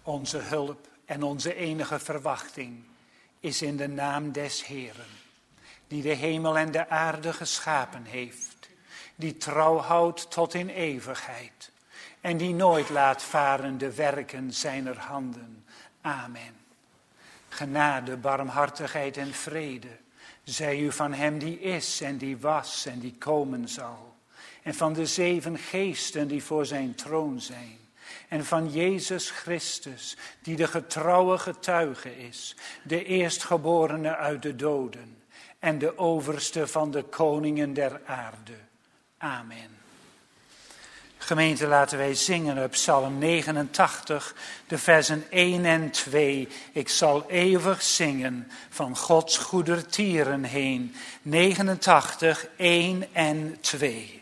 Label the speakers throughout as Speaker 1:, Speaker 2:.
Speaker 1: Onze hulp en onze enige verwachting is in de naam des Heeren, die de hemel en de aarde geschapen heeft, die trouw houdt tot in eeuwigheid en die nooit laat varen de werken zijner handen. Amen. Genade, barmhartigheid en vrede zij u van hem die is en die was en die komen zal, en van de 7 geesten die voor zijn troon zijn, en van Jezus Christus, die de getrouwe getuige is, de eerstgeborene uit de doden en de overste van de koningen der aarde. Amen. Gemeente, laten wij zingen op Psalm 89, de versen 1 en 2. Ik zal eeuwig zingen van Gods goedertieren heen. 89, 1 en 2.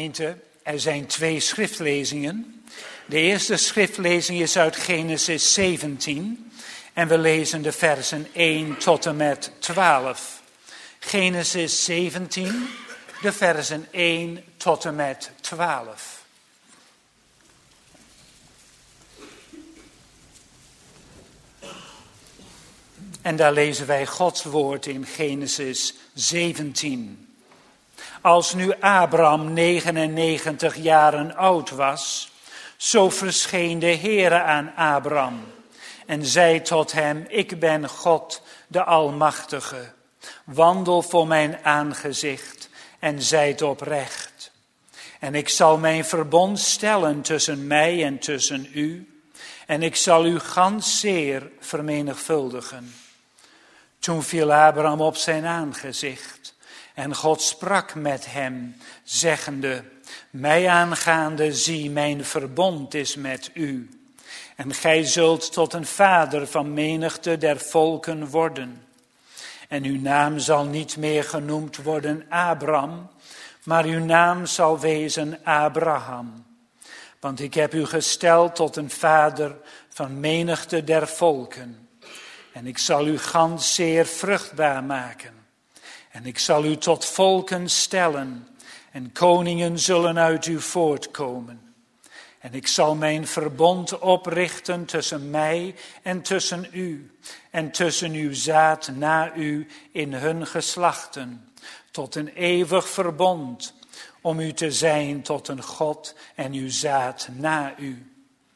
Speaker 1: Gemeente, er zijn 2 schriftlezingen. De eerste schriftlezing is uit Genesis 17 en we lezen de versen 1 tot en met 12. Genesis 17, de versen 1 tot en met 12. En daar lezen wij Gods woord in Genesis 17. Als nu Abraham 99 jaren oud was, zo verscheen de Heere aan Abraham en zei tot hem: ik ben God, de Almachtige. Wandel voor mijn aangezicht en zijd oprecht. En ik zal mijn verbond stellen tussen mij en tussen u, en ik zal u gans zeer vermenigvuldigen. Toen viel Abraham op zijn aangezicht en God sprak met hem, zeggende: mij aangaande, zie, mijn verbond is met u. En gij zult tot een vader van menigte der volken worden. En uw naam zal niet meer genoemd worden Abram, maar uw naam zal wezen Abraham. Want ik heb u gesteld tot een vader van menigte der volken. En ik zal u gans zeer vruchtbaar maken. En ik zal u tot volken stellen, en koningen zullen uit u voortkomen. En ik zal mijn verbond oprichten tussen mij en tussen u, en tussen uw zaad na u in hun geslachten, tot een eeuwig verbond, om u te zijn tot een God en uw zaad na u.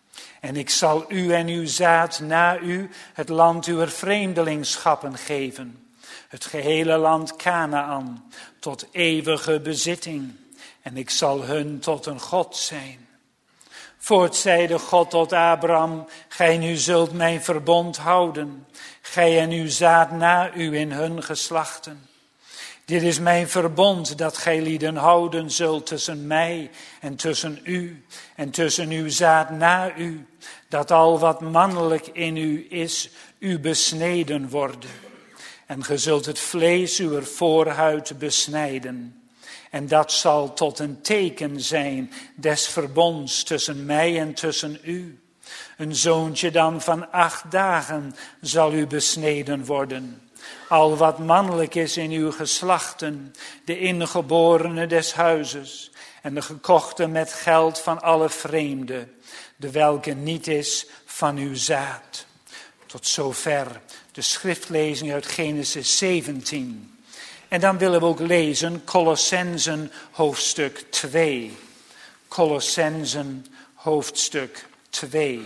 Speaker 1: En ik zal u en uw zaad na u het land uwer vreemdelingschappen geven, het gehele land Kanaan, tot eeuwige bezitting. En ik zal hun tot een God zijn. Voorts zeide God tot Abraham: gij nu zult mijn verbond houden, gij en uw zaad na u in hun geslachten. Dit is mijn verbond dat gij lieden houden zult tussen mij en tussen u en tussen uw zaad na u, dat al wat mannelijk in u is, u besneden worden. En ge zult het vlees uwer voorhuid besnijden. En dat zal tot een teken zijn des verbonds tussen mij en tussen u. Een zoontje dan van 8 dagen zal u besneden worden. Al wat mannelijk is in uw geslachten, de ingeborene des huizes en de gekochte met geld van alle vreemden, de welke niet is van uw zaad. Tot zover de schriftlezing uit Genesis 17. En dan willen we ook lezen Kolossenzen hoofdstuk 2. Kolossenzen hoofdstuk 2.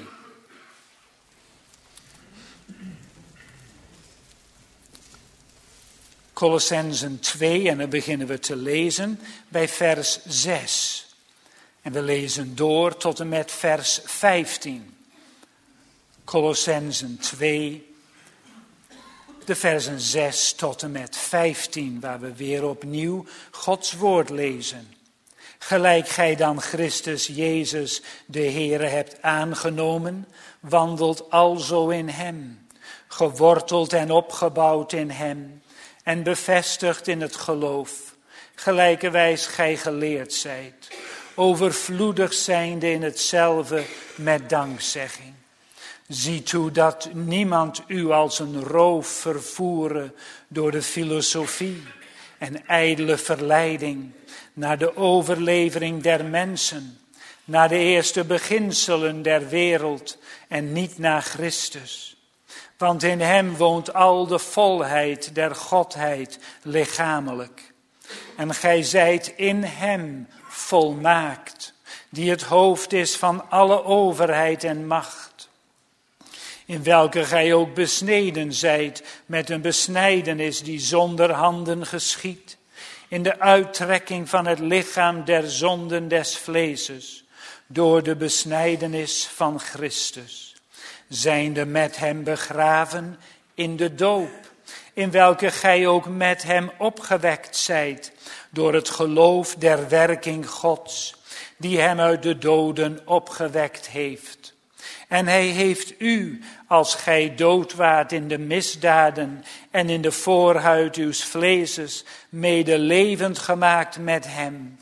Speaker 1: Kolossenzen 2 en dan beginnen we te lezen bij vers 6. En we lezen door tot en met vers 15. Kolossenzen 2, de versen 6 tot en met 15, waar we weer opnieuw Gods woord lezen. Gelijk gij dan Christus Jezus de Heere hebt aangenomen, wandelt alzo in hem, geworteld en opgebouwd in hem, en bevestigd in het geloof, gelijkerwijs gij geleerd zijt, overvloedig zijnde in hetzelfde met dankzegging. Zie toe dat niemand u als een roof vervoere door de filosofie en ijdele verleiding, naar de overlevering der mensen, naar de eerste beginselen der wereld en niet naar Christus. Want in hem woont al de volheid der Godheid lichamelijk. En gij zijt in hem volmaakt, die het hoofd is van alle overheid en macht. In welke gij ook besneden zijt met een besnijdenis die zonder handen geschiedt, in de uittrekking van het lichaam der zonden des vleeses, door de besnijdenis van Christus, zijnde met hem begraven in de doop, in welke gij ook met hem opgewekt zijt, door het geloof der werking Gods, die hem uit de doden opgewekt heeft. En hij heeft u, als gij dood waart in de misdaden en in de voorhuid uws vleeses, mede levend gemaakt met hem,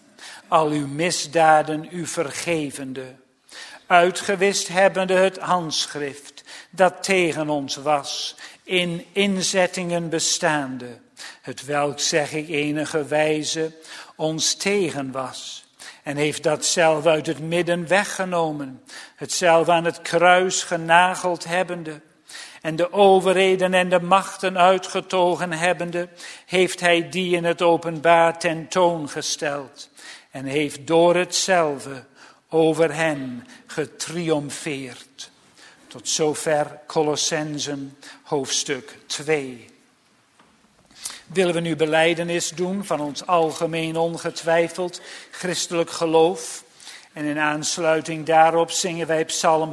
Speaker 1: al uw misdaden u vergevende. Uitgewist hebbende het handschrift dat tegen ons was, in inzettingen bestaande, het welk, zeg ik enige wijze, ons tegen was. En heeft dat zelf uit het midden weggenomen, het zelf aan het kruis genageld hebbende. En de overheden en de machten uitgetogen hebbende, heeft hij die in het openbaar tentoongesteld. En heeft door hetzelfde over hen getriomfeerd. Tot zover Kolossenzen hoofdstuk 2. Willen we nu belijdenis doen van ons algemeen ongetwijfeld christelijk geloof. En in aansluiting daarop zingen wij Psalm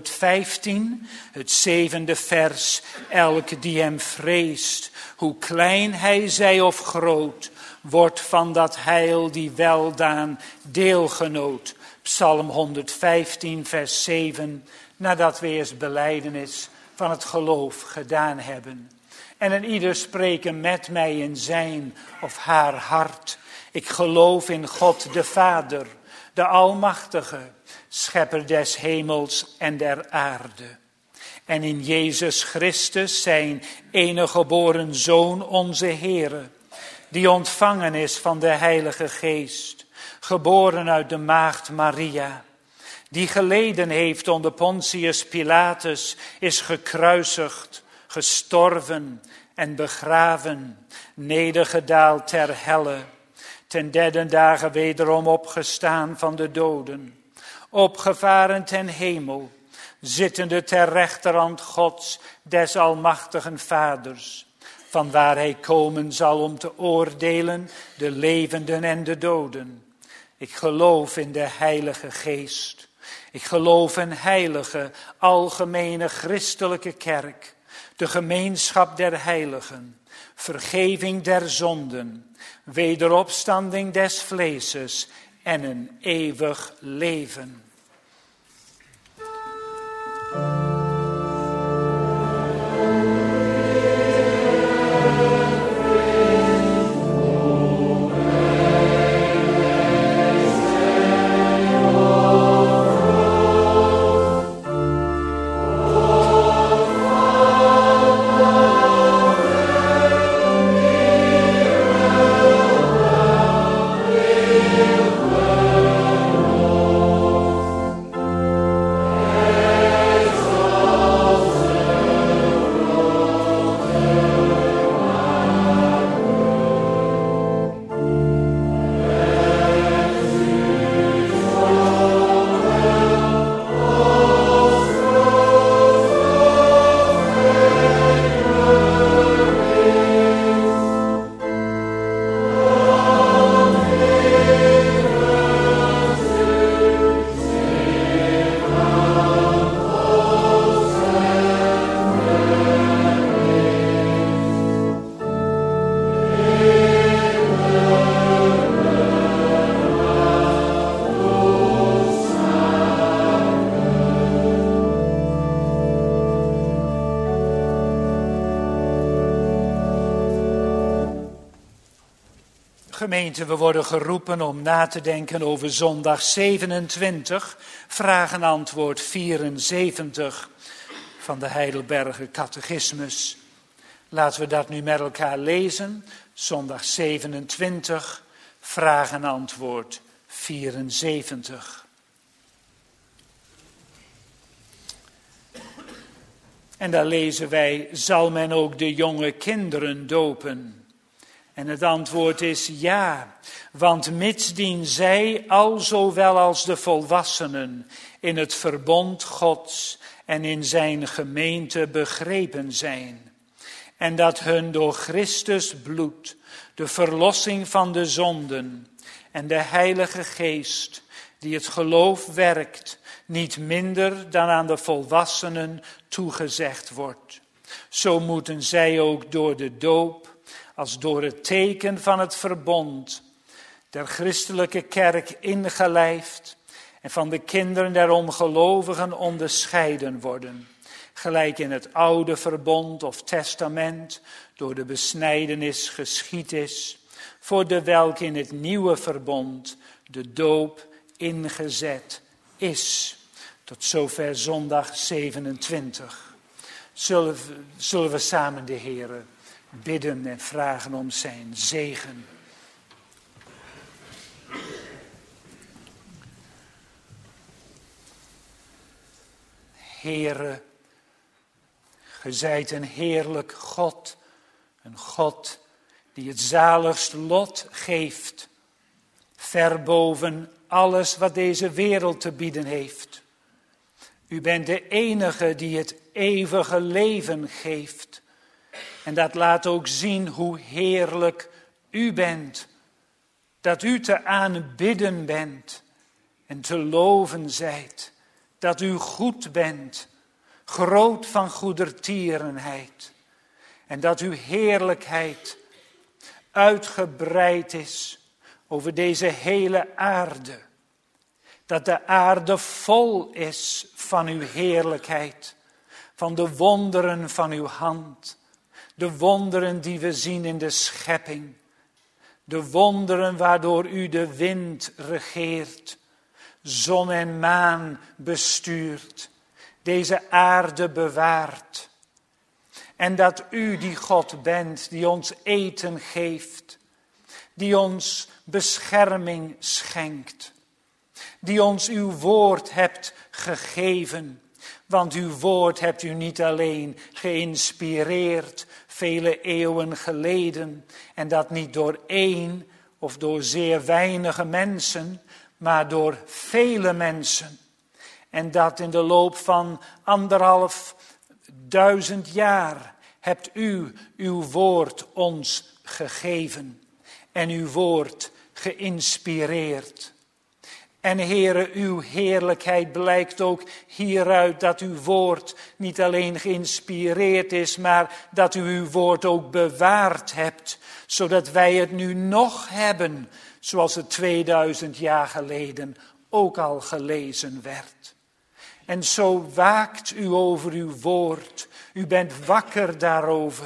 Speaker 1: 115, het 7e vers. Elk die hem vreest, hoe klein hij zij of groot, wordt van dat heil die weldaan deelgenoot. Psalm 115, vers 7, nadat we eerst belijdenis van het geloof gedaan hebben. En een ieder spreken met mij in zijn of haar hart. Ik geloof in God de Vader, de Almachtige, schepper des hemels en der aarde. En in Jezus Christus, zijn enige geboren Zoon, onze Heere, die ontvangen is van de Heilige Geest, geboren uit de maagd Maria, die geleden heeft onder Pontius Pilatus, is gekruisigd, gestorven en begraven, nedergedaald ter helle, ten derde dagen wederom opgestaan van de doden, opgevaren ten hemel, zittende ter rechterhand Gods, des almachtigen Vaders, vanwaar hij komen zal om te oordelen de levenden en de doden. Ik geloof in de Heilige Geest. Ik geloof in heilige, algemene christelijke kerk, de gemeenschap der heiligen, vergeving der zonden, wederopstanding des vleeses en een eeuwig leven. Gemeente, we worden geroepen om na te denken over zondag 27, vraag en antwoord 74 van de Heidelberger Catechismus. Laten we dat nu met elkaar lezen. Zondag 27, vraag en antwoord 74. En daar lezen wij, zal men ook de jonge kinderen dopen? En het antwoord is ja, want mitsdien zij al zowel als de volwassenen in het verbond Gods en in zijn gemeente begrepen zijn. En dat hun door Christus bloed de verlossing van de zonden en de Heilige Geest die het geloof werkt, niet minder dan aan de volwassenen toegezegd wordt. Zo moeten zij ook door de doop, als door het teken van het verbond der christelijke kerk ingelijfd en van de kinderen der ongelovigen onderscheiden worden, gelijk in het oude verbond of testament door de besnijdenis geschied is, voor de welke in het nieuwe verbond de doop ingezet is. Tot zover zondag 27. Zullen we samen de Heere bidden en vragen om zijn zegen. Heere, ge zijt een heerlijk God. Een God die het zaligste lot geeft. Ver boven alles wat deze wereld te bieden heeft. U bent de enige die het eeuwige leven geeft. En dat laat ook zien hoe heerlijk u bent. Dat u te aanbidden bent en te loven zijt. Dat u goed bent, groot van goedertierenheid. En dat uw heerlijkheid uitgebreid is over deze hele aarde. Dat de aarde vol is van uw heerlijkheid, van de wonderen van uw hand. De wonderen die we zien in de schepping. De wonderen waardoor u de wind regeert, zon en maan bestuurt, deze aarde bewaart. En dat u die God bent die ons eten geeft, die ons bescherming schenkt, die ons uw woord hebt gegeven. Want uw woord hebt u niet alleen geïnspireerd vele eeuwen geleden, en dat niet door één of door zeer weinige mensen, maar door vele mensen. En dat in de loop van 1500 jaar hebt u uw woord ons gegeven en uw woord geïnspireerd. En Heere, uw heerlijkheid blijkt ook hieruit dat uw woord niet alleen geïnspireerd is, maar dat u uw woord ook bewaard hebt, zodat wij het nu nog hebben, zoals het 2000 jaar geleden ook al gelezen werd. En zo waakt u over uw woord, u bent wakker daarover.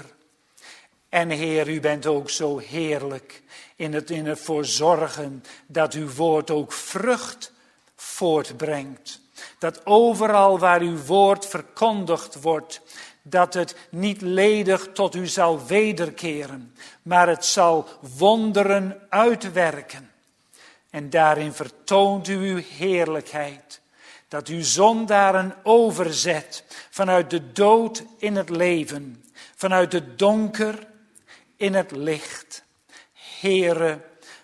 Speaker 1: En Heer, u bent ook zo heerlijk in het voorzorgen dat uw woord ook vrucht voortbrengt. Dat overal waar uw woord verkondigd wordt, dat het niet ledig tot u zal wederkeren, maar het zal wonderen uitwerken. En daarin vertoont u uw heerlijkheid, dat u zondaren overzet vanuit de dood in het leven, vanuit het donker in het licht. Heere,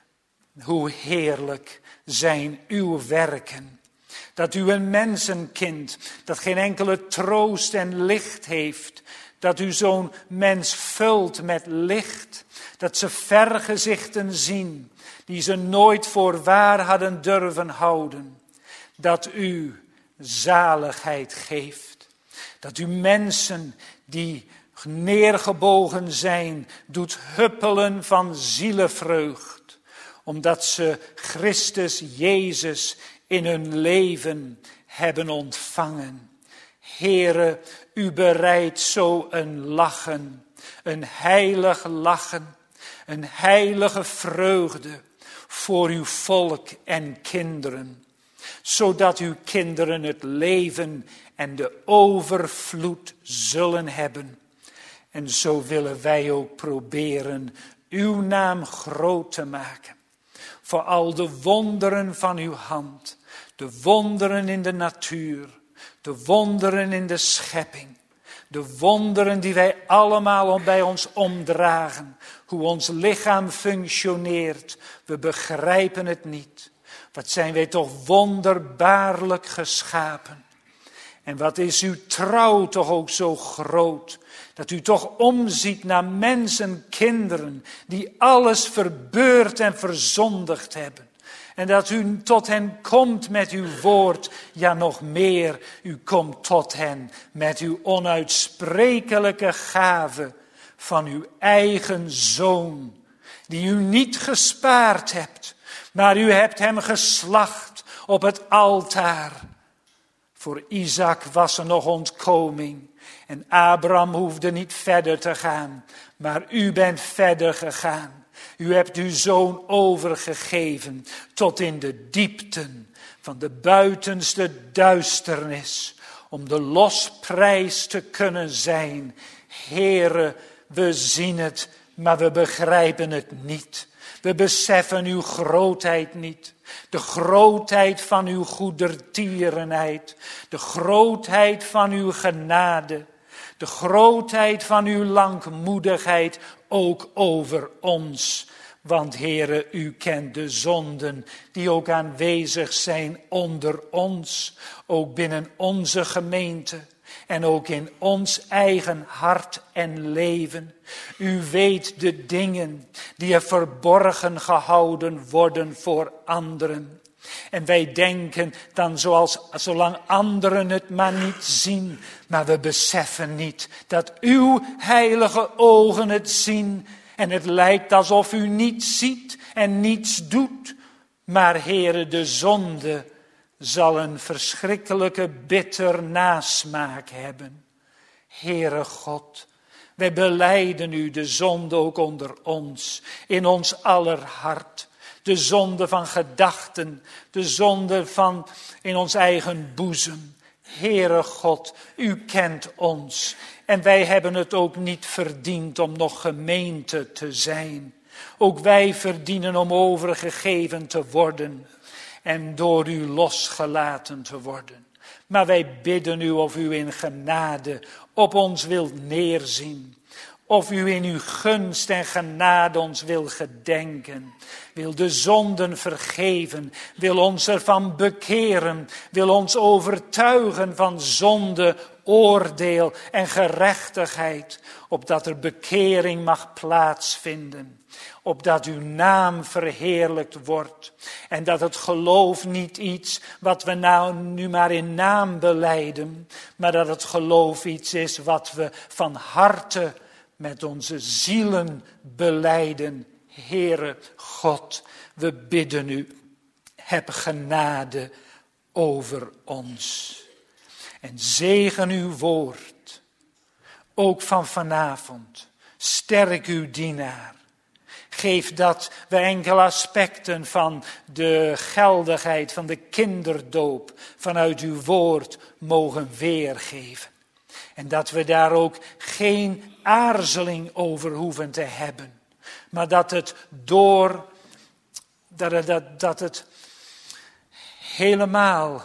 Speaker 1: hoe heerlijk zijn uw werken. Dat u een mensenkind, dat geen enkele troost en licht heeft, dat u zo'n mens vult met licht, dat ze vergezichten zien, die ze nooit voor waar hadden durven houden. Dat u zaligheid geeft, dat u mensen die neergebogen zijn, doet huppelen van zielevreugd, omdat ze Christus Jezus in hun leven hebben ontvangen. Heere, u bereidt zo een lachen, een heilig lachen, een heilige vreugde voor uw volk en kinderen, zodat uw kinderen het leven en de overvloed zullen hebben. En zo willen wij ook proberen uw naam groot te maken. Voor al de wonderen van uw hand. De wonderen in de natuur. De wonderen in de schepping. De wonderen die wij allemaal bij ons omdragen. Hoe ons lichaam functioneert. We begrijpen het niet. Wat zijn wij toch wonderbaarlijk geschapen. En wat is uw trouw toch ook zo groot. Dat u toch omziet naar mensen, kinderen, die alles verbeurd en verzondigd hebben. En dat u tot hen komt met uw woord, ja nog meer, u komt tot hen met uw onuitsprekelijke gave van uw eigen zoon, die u niet gespaard hebt, maar u hebt hem geslacht op het altaar. Voor Isaac was er nog ontkoming. En Abraham hoefde niet verder te gaan. Maar u bent verder gegaan. U hebt uw Zoon overgegeven tot in de diepten van de buitenste duisternis, om de losprijs te kunnen zijn. Heere, we zien het, maar we begrijpen het niet. We beseffen uw grootheid niet. De grootheid van uw goedertierenheid. De grootheid van uw genade. De grootheid van uw langmoedigheid ook over ons. Want Heere, u kent de zonden die ook aanwezig zijn onder ons. Ook binnen onze gemeente. En ook in ons eigen hart en leven. U weet de dingen die er verborgen gehouden worden voor anderen. En wij denken dan zolang anderen het maar niet zien. Maar we beseffen niet dat uw heilige ogen het zien. En het lijkt alsof u niets ziet en niets doet. Maar Heere, de zonde zal een verschrikkelijke bitter nasmaak hebben. Heere God, wij belijden u de zonde ook onder ons, in ons aller hart. De zonde van gedachten, de zonde van in ons eigen boezem. Heere God, u kent ons en wij hebben het ook niet verdiend om nog gemeente te zijn. Ook wij verdienen om overgegeven te worden en door u losgelaten te worden. Maar wij bidden u of u in genade op ons wilt neerzien. Of u in uw gunst en genade ons wil gedenken. Wil de zonden vergeven. Wil ons ervan bekeren. Wil ons overtuigen van zonde, oordeel en gerechtigheid. Opdat er bekering mag plaatsvinden. Opdat uw naam verheerlijkt wordt. En dat het geloof niet iets wat we nou nu maar in naam belijden. Maar dat het geloof iets is wat we van harte met onze zielen belijden. Heere God, we bidden u, heb genade over ons. En zegen uw woord, ook van vanavond. Sterk uw dienaar. Geef dat we enkele aspecten van de geldigheid van de kinderdoop vanuit uw woord mogen weergeven. En dat we daar ook geen aarzeling over hoeven te hebben. Maar dat het dat het helemaal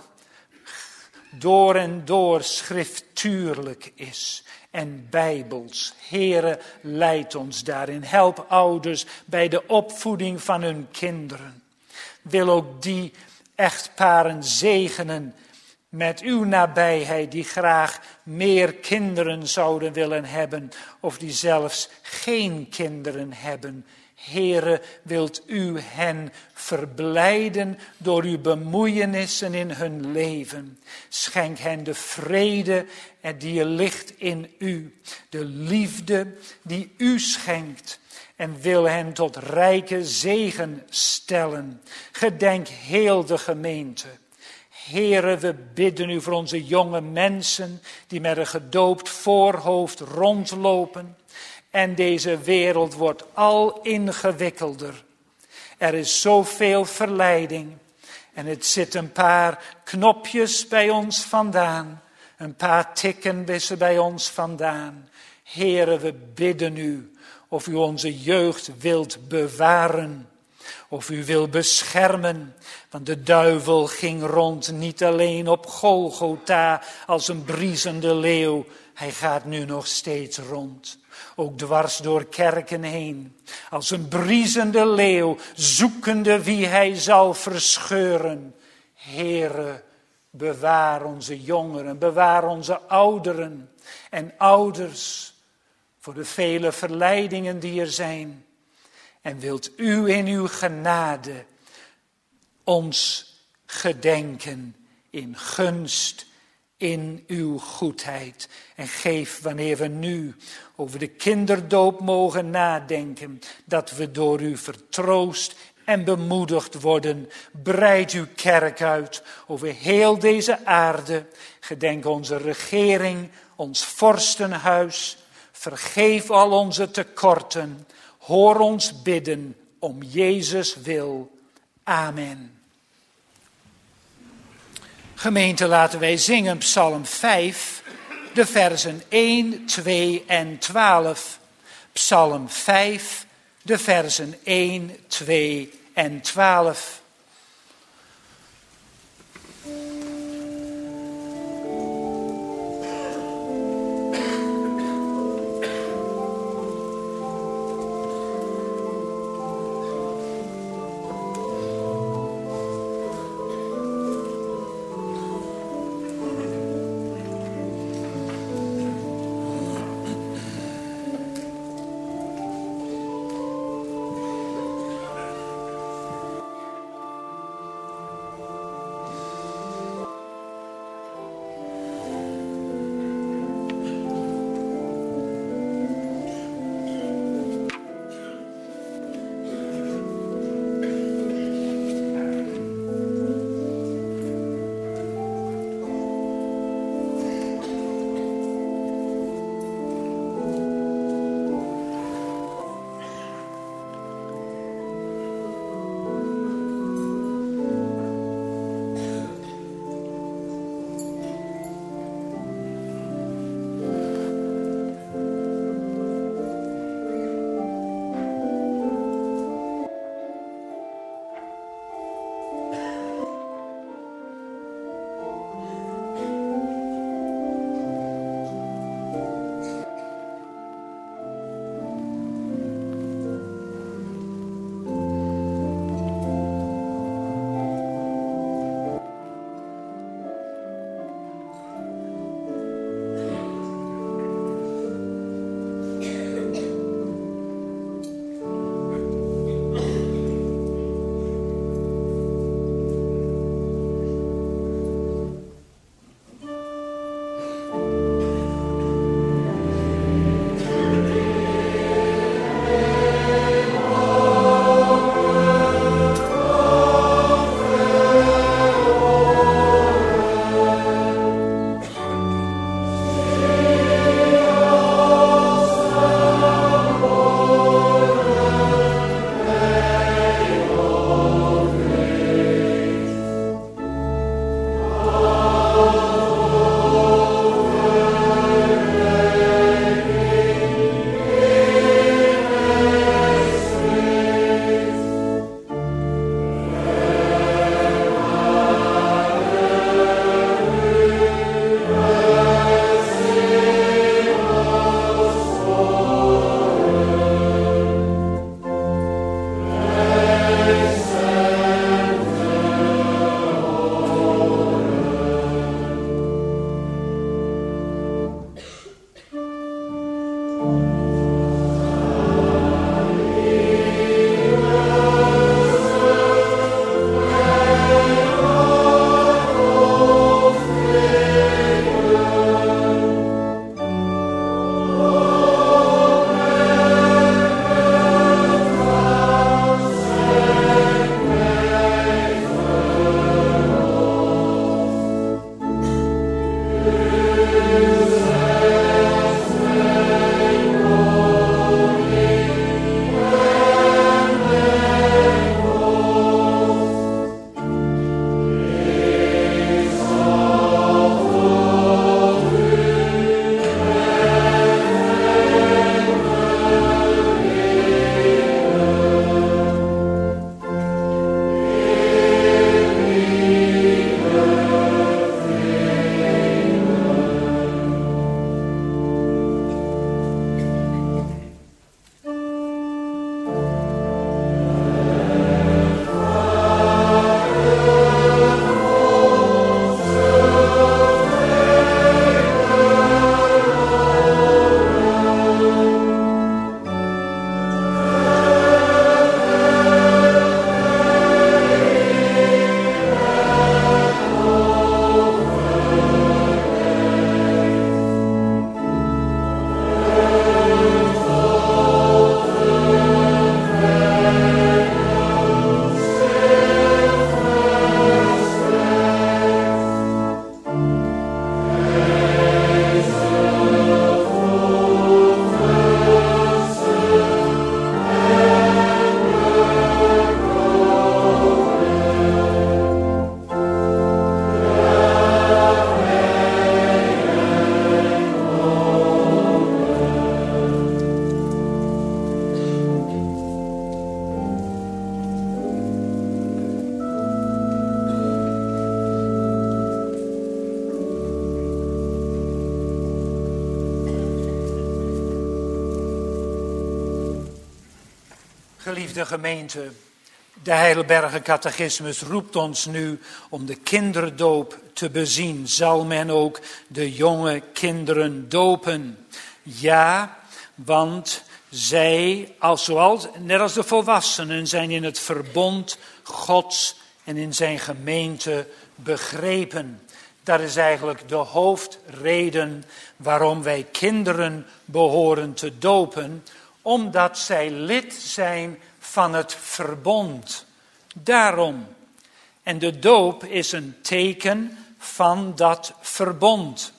Speaker 1: door en door schriftuurlijk is. En bijbels. Heere, leid ons daarin. Help ouders bij de opvoeding van hun kinderen. Wil ook die echtparen zegenen met uw nabijheid, die graag meer kinderen zouden willen hebben, of die zelfs geen kinderen hebben. Heere, wilt u hen verblijden door uw bemoeienissen in hun leven. Schenk hen de vrede die ligt in u, de liefde die u schenkt. En wil hen tot rijke zegen stellen. Gedenk heel de gemeente. Heere, we bidden u voor onze jonge mensen die met een gedoopt voorhoofd rondlopen. En deze wereld wordt al ingewikkelder. Er is zoveel verleiding. En het zit een paar knopjes bij ons vandaan. Een paar tikken wissen bij ons vandaan. Heere, we bidden u of u onze jeugd wilt bewaren. Of u wil beschermen, want de duivel ging rond niet alleen op Golgotha als een briesende leeuw. Hij gaat nu nog steeds rond, ook dwars door kerken heen. Als een briesende leeuw, zoekende wie hij zal verscheuren. Heere, bewaar onze jongeren, bewaar onze ouderen en ouders voor de vele verleidingen die er zijn. En wilt u in uw genade ons gedenken in gunst, in uw goedheid. En geef wanneer we nu over de kinderdoop mogen nadenken, dat we door u vertroost en bemoedigd worden. Breid uw kerk uit over heel deze aarde. Gedenk onze regering, ons vorstenhuis. Vergeef al onze tekorten. Hoor ons bidden om Jezus wil. Amen. Gemeente, laten wij zingen Psalm 5, de versen 1, 2 en 12. Psalm 5, de versen 1, 2 en 12. Geliefde gemeente, de Heidelberger Catechismus roept ons nu om de kinderdoop te bezien. Zal men ook de jonge kinderen dopen? Ja, want zij, net als de volwassenen, zijn in het verbond Gods en in zijn gemeente begrepen. Dat is eigenlijk de hoofdreden waarom wij kinderen behoren te dopen, omdat zij lid zijn van het verbond. Daarom. En de doop is een teken van dat verbond.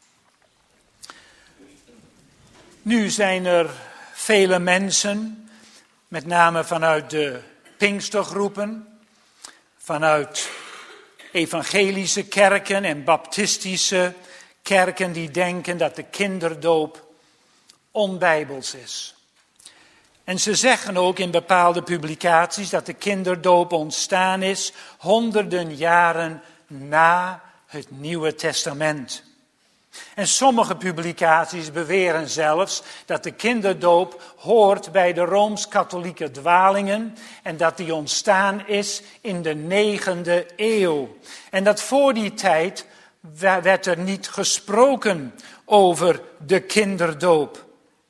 Speaker 1: Nu zijn er vele mensen, met name vanuit de Pinkstergroepen, vanuit evangelische kerken en baptistische kerken, die denken dat de kinderdoop onbijbels is. En ze zeggen ook in bepaalde publicaties dat de kinderdoop ontstaan is honderden jaren na het Nieuwe Testament. En sommige publicaties beweren zelfs dat de kinderdoop hoort bij de Rooms-katholieke dwalingen en dat die ontstaan is in de 9e eeuw. En dat voor die tijd werd er niet gesproken over de kinderdoop.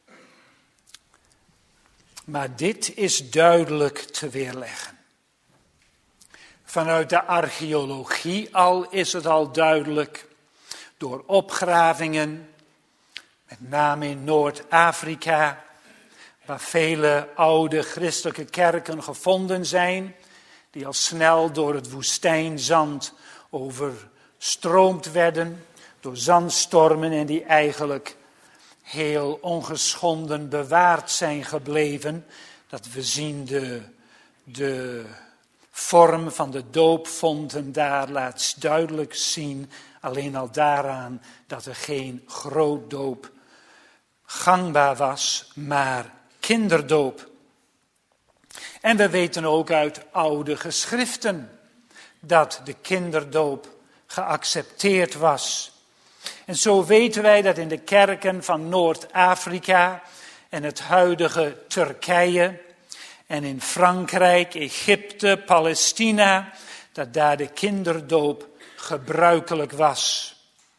Speaker 1: Maar dit is duidelijk te weerleggen. Vanuit de archeologie is het al duidelijk. Door opgravingen, met name in Noord-Afrika, waar vele oude christelijke kerken gevonden zijn, die al snel door het woestijnzand overstroomd werden, door zandstormen en die eigenlijk heel ongeschonden bewaard zijn gebleven. Dat we zien de vorm van de doopfonten daar laat duidelijk zien, alleen al daaraan dat er geen grootdoop gangbaar was, maar kinderdoop. En we weten ook uit oude geschriften dat de kinderdoop geaccepteerd was. En zo weten wij dat in de kerken van Noord-Afrika en het huidige Turkije en in Frankrijk, Egypte, Palestina, dat daar de kinderdoop gebruikelijk was.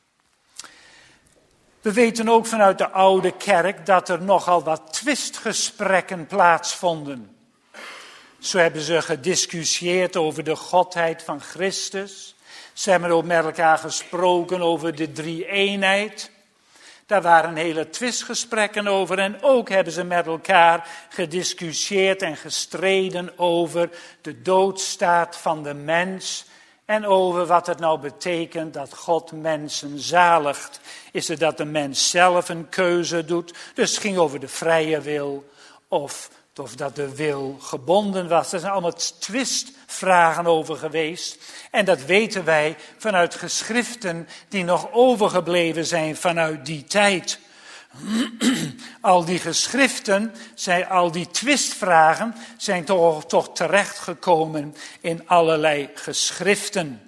Speaker 1: We weten ook vanuit de oude kerk dat er nogal wat twistgesprekken plaatsvonden. Zo hebben ze gediscussieerd over de godheid van Christus. Ze hebben ook met elkaar gesproken over de drie-eenheid. Daar waren hele twistgesprekken over en ook hebben ze met elkaar gediscussieerd en gestreden over de doodstaat van de mens en over wat het nou betekent dat God mensen zaligt. Is het dat de mens zelf een keuze doet? Dus het ging over de vrije wil of dat de wil gebonden was. Er zijn allemaal twistvragen over geweest. En dat weten wij vanuit geschriften die nog overgebleven zijn vanuit die tijd. Al die geschriften, al die twistvragen zijn toch terechtgekomen in allerlei geschriften.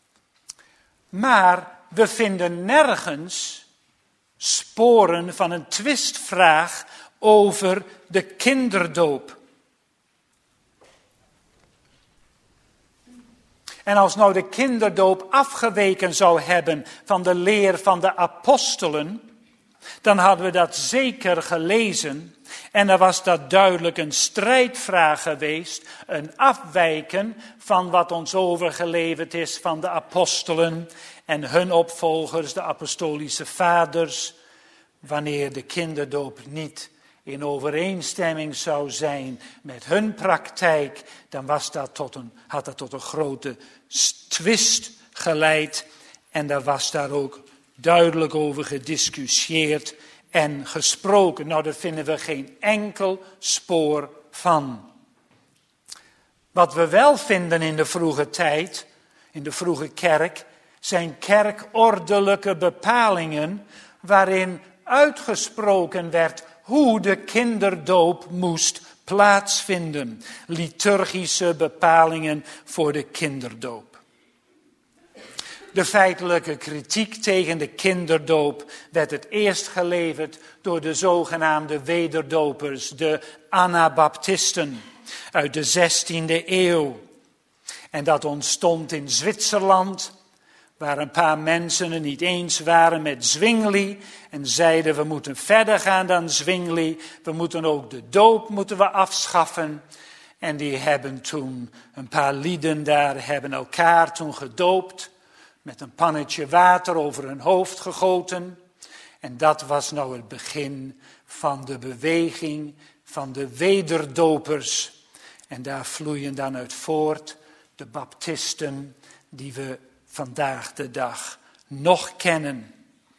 Speaker 1: Maar we vinden nergens sporen van een twistvraag over de kinderdoop. En als nou de kinderdoop afgeweken zou hebben van de leer van de apostelen, dan hadden we dat zeker gelezen. En dan was dat duidelijk een strijdvraag geweest, een afwijken van wat ons overgeleverd is van de apostelen en hun opvolgers, de apostolische vaders, wanneer de kinderdoop niet in overeenstemming zou zijn met hun praktijk, dan had dat tot een grote twist geleid. En daar was daar ook duidelijk over gediscussieerd en gesproken. Nou, daar vinden we geen enkel spoor van. Wat we wel vinden in de vroege tijd, in de vroege kerk, zijn kerkordelijke bepalingen waarin uitgesproken werd hoe de kinderdoop moest plaatsvinden. Liturgische bepalingen voor de kinderdoop. De feitelijke kritiek tegen de kinderdoop werd het eerst geleverd door de zogenaamde wederdopers, de Anabaptisten. uit de 16e eeuw. En dat ontstond in Zwitserland, waar een paar mensen het niet eens waren met Zwingli en zeiden we moeten verder gaan dan Zwingli, we moeten ook de doop afschaffen. En die hebben toen, een paar lieden daar hebben elkaar toen gedoopt, met een pannetje water over hun hoofd gegoten. En dat was nou het begin van de beweging van de wederdopers. En daar vloeien dan uit voort de baptisten die we vandaag de dag nog kennen.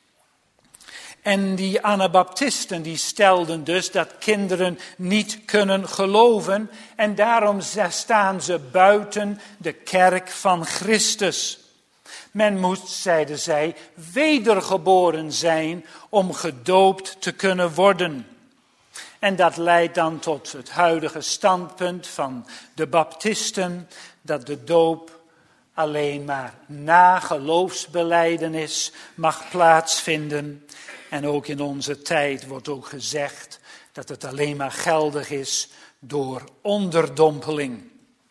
Speaker 1: En die Anabaptisten die stelden dus dat kinderen niet kunnen geloven. En daarom staan ze buiten de kerk van Christus. Men moet, zeiden zij, wedergeboren zijn om gedoopt te kunnen worden. En dat leidt dan tot het huidige standpunt van de baptisten, dat de doop alleen maar na geloofsbelijdenis mag plaatsvinden. En ook in onze tijd wordt ook gezegd dat het alleen maar geldig is door onderdompeling.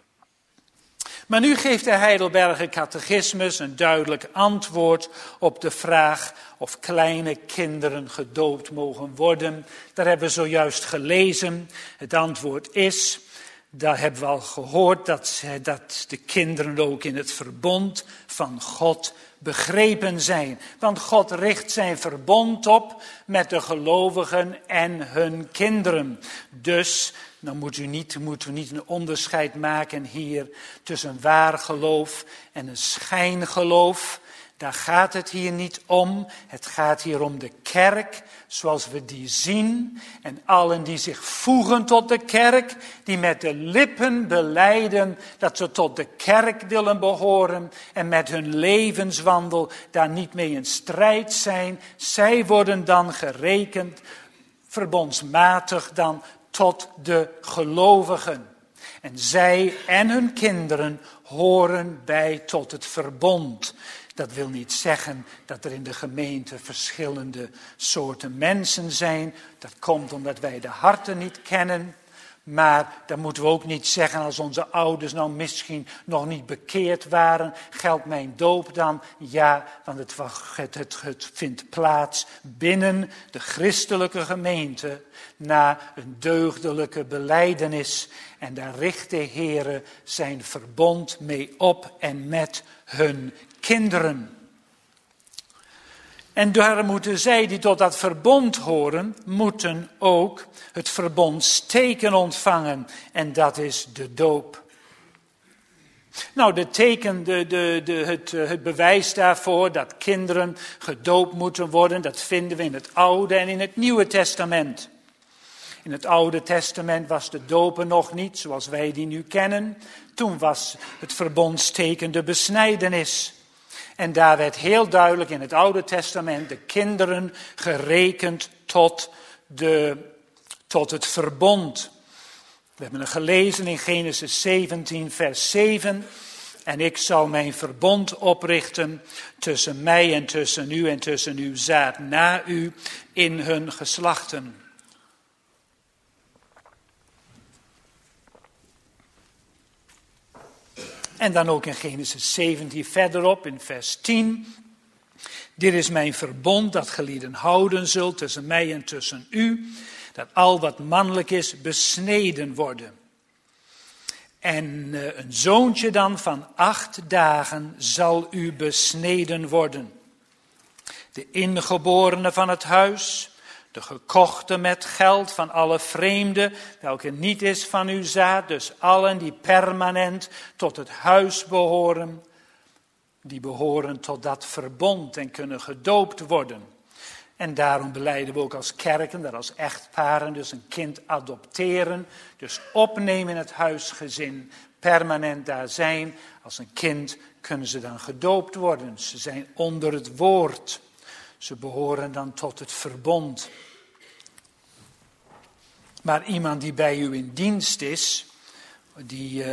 Speaker 1: Maar nu geeft de Heidelberger Catechismus een duidelijk antwoord op de vraag of kleine kinderen gedoopt mogen worden. Daar hebben we zojuist gelezen. Het antwoord is, daar hebben we al gehoord, dat de kinderen ook in het verbond van God begrepen zijn. Want God richt zijn verbond op met de gelovigen en hun kinderen. Dus dan moeten we niet een onderscheid maken hier tussen waar geloof en een schijngeloof. Daar gaat het hier niet om. Het gaat hier om de kerk zoals we die zien. En allen die zich voegen tot de kerk, die met de lippen belijden dat ze tot de kerk willen behoren en met hun levenswandel daar niet mee in strijd zijn. Zij worden dan gerekend, verbondsmatig dan, tot de gelovigen. En zij en hun kinderen horen bij tot het verbond. Dat wil niet zeggen dat er in de gemeente verschillende soorten mensen zijn. Dat komt omdat wij de harten niet kennen. Maar dan moeten we ook niet zeggen als onze ouders nou misschien nog niet bekeerd waren. Geldt mijn doop dan? Ja, want het vindt plaats binnen de christelijke gemeente na een deugdelijke belijdenis. En daar richt de Heere zijn verbond mee op en met hun kinderen. En daar moeten zij die tot dat verbond horen, moeten ook het verbondsteken ontvangen. En dat is de doop. Nou, de teken, het bewijs daarvoor dat kinderen gedoopt moeten worden, dat vinden we in het Oude en in het Nieuwe Testament. In het Oude Testament was de doop er nog niet, zoals wij die nu kennen. Toen was het verbondsteken de besnijdenis. En daar werd heel duidelijk in het Oude Testament de kinderen gerekend tot het verbond. We hebben het gelezen in Genesis 17, vers 7. En ik zal mijn verbond oprichten tussen mij en tussen uw zaad na u in hun geslachten. En dan ook in Genesis 17 verderop in vers 10. Dit is mijn verbond dat gelieden houden zult tussen mij en tussen u. Dat al wat mannelijk is besneden worden. En een zoontje dan van 8 dagen zal u besneden worden. De ingeborene van het huis, de gekochte met geld van alle vreemden, welke niet is van uw zaad, dus allen die permanent tot het huis behoren, die behoren tot dat verbond en kunnen gedoopt worden. En daarom belijden we ook als kerken, dat als echtparen dus een kind adopteren, dus opnemen in het huisgezin, permanent daar zijn. Als een kind kunnen ze dan gedoopt worden. Ze zijn onder het woord. Ze behoren dan tot het verbond. Maar iemand die bij u in dienst is, die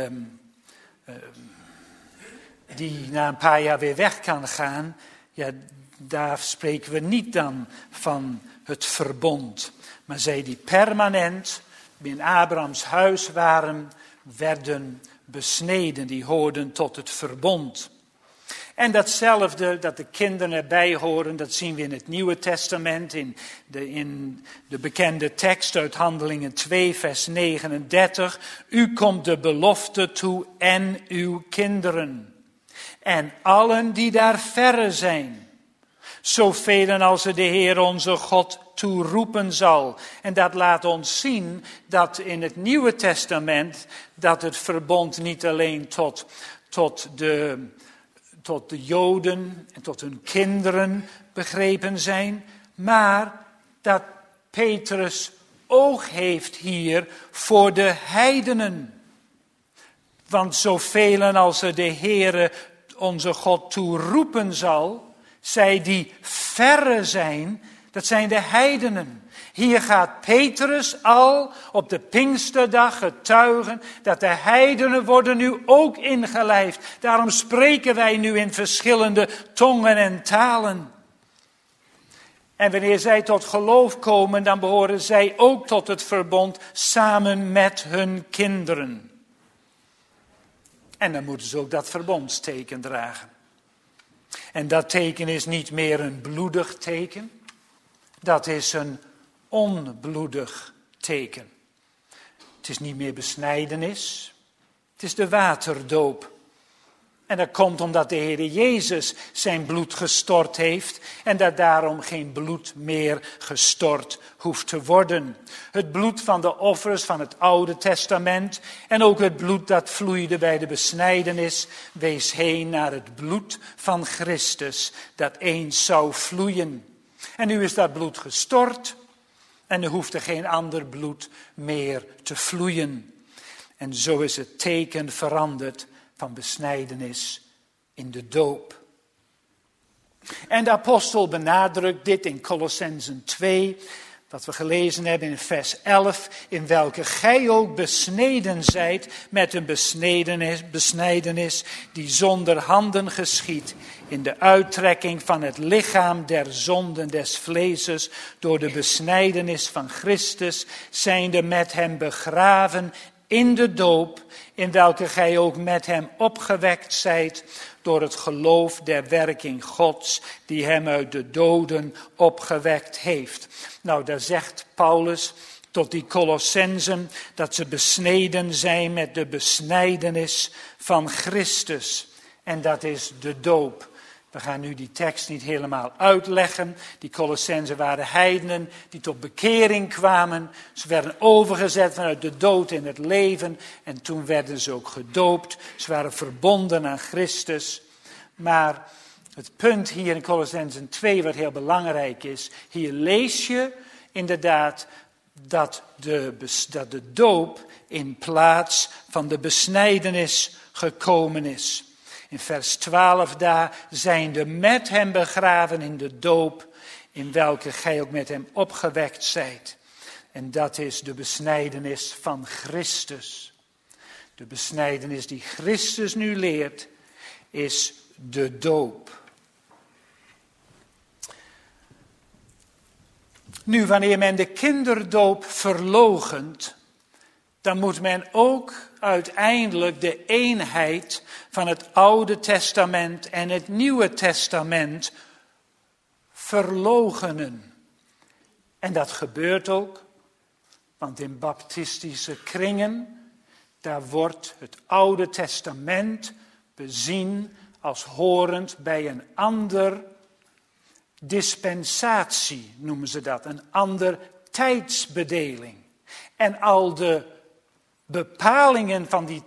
Speaker 1: na een paar jaar weer weg kan gaan, ja, daar spreken we niet dan van het verbond. Maar zij die permanent in Abrahams huis waren, werden besneden. Die hoorden tot het verbond. En datzelfde, dat de kinderen erbij horen, dat zien we in het Nieuwe Testament, in de bekende tekst uit Handelingen 2, vers 39. U komt de belofte toe en uw kinderen. En allen die daar verre zijn. Zoveel als de Heer onze God toeroepen zal. En dat laat ons zien dat in het Nieuwe Testament, dat het verbond niet alleen tot de Joden en tot hun kinderen begrepen zijn, maar dat Petrus oog heeft hier voor de heidenen. Want zoveel als de Heere onze God toeroepen zal, zij die verre zijn, dat zijn de heidenen. Hier gaat Petrus al op de Pinksterdag getuigen dat de heidenen worden nu ook ingelijfd. Daarom spreken wij nu in verschillende tongen en talen. En wanneer zij tot geloof komen, dan behoren zij ook tot het verbond samen met hun kinderen. En dan moeten ze ook dat verbondsteken dragen. En dat teken is niet meer een bloedig teken, dat is een onbloedig teken. Het is niet meer besnijdenis, het is de waterdoop. En dat komt omdat de Heer Jezus zijn bloed gestort heeft en dat daarom geen bloed meer gestort hoeft te worden. Het bloed van de offers van het Oude Testament en ook het bloed dat vloeide bij de besnijdenis wees heen naar het bloed van Christus dat eens zou vloeien. En nu is dat bloed gestort en er hoeft er geen ander bloed meer te vloeien. En zo is het teken veranderd van besnijdenis in de doop. En de apostel benadrukt dit in Kolossenzen 2, wat we gelezen hebben in vers 11, in welke gij ook besneden zijt met een besnijdenis die zonder handen geschiedt, in de uittrekking van het lichaam der zonden des vleeses, door de besnijdenis van Christus, zijnde met hem begraven in de doop, in welke gij ook met hem opgewekt zijt, door het geloof der werking Gods, die hem uit de doden opgewekt heeft. Nou, daar zegt Paulus tot die Kolossenzen dat ze besneden zijn met de besnijdenis van Christus. En dat is de doop. We gaan nu die tekst niet helemaal uitleggen. Die Kolossenzen waren heidenen die tot bekering kwamen. Ze werden overgezet vanuit de dood in het leven. En toen werden ze ook gedoopt. Ze waren verbonden aan Christus. Maar het punt hier in Kolossenzen 2 wat heel belangrijk is. Hier lees je inderdaad dat de doop in plaats van de besnijdenis gekomen is. In vers 12 daar zijnde met hem begraven in de doop, in welke gij ook met hem opgewekt zijt. En dat is de besnijdenis van Christus. De besnijdenis die Christus nu leert, is de doop. Nu, wanneer men de kinderdoop verloochent, dan moet men ook uiteindelijk de eenheid van het Oude Testament en het Nieuwe Testament verloochenen. En dat gebeurt ook, want in baptistische kringen, daar wordt het Oude Testament bezien als horend bij een ander dispensatie, noemen ze dat, een ander tijdsbedeling. En al de bepalingen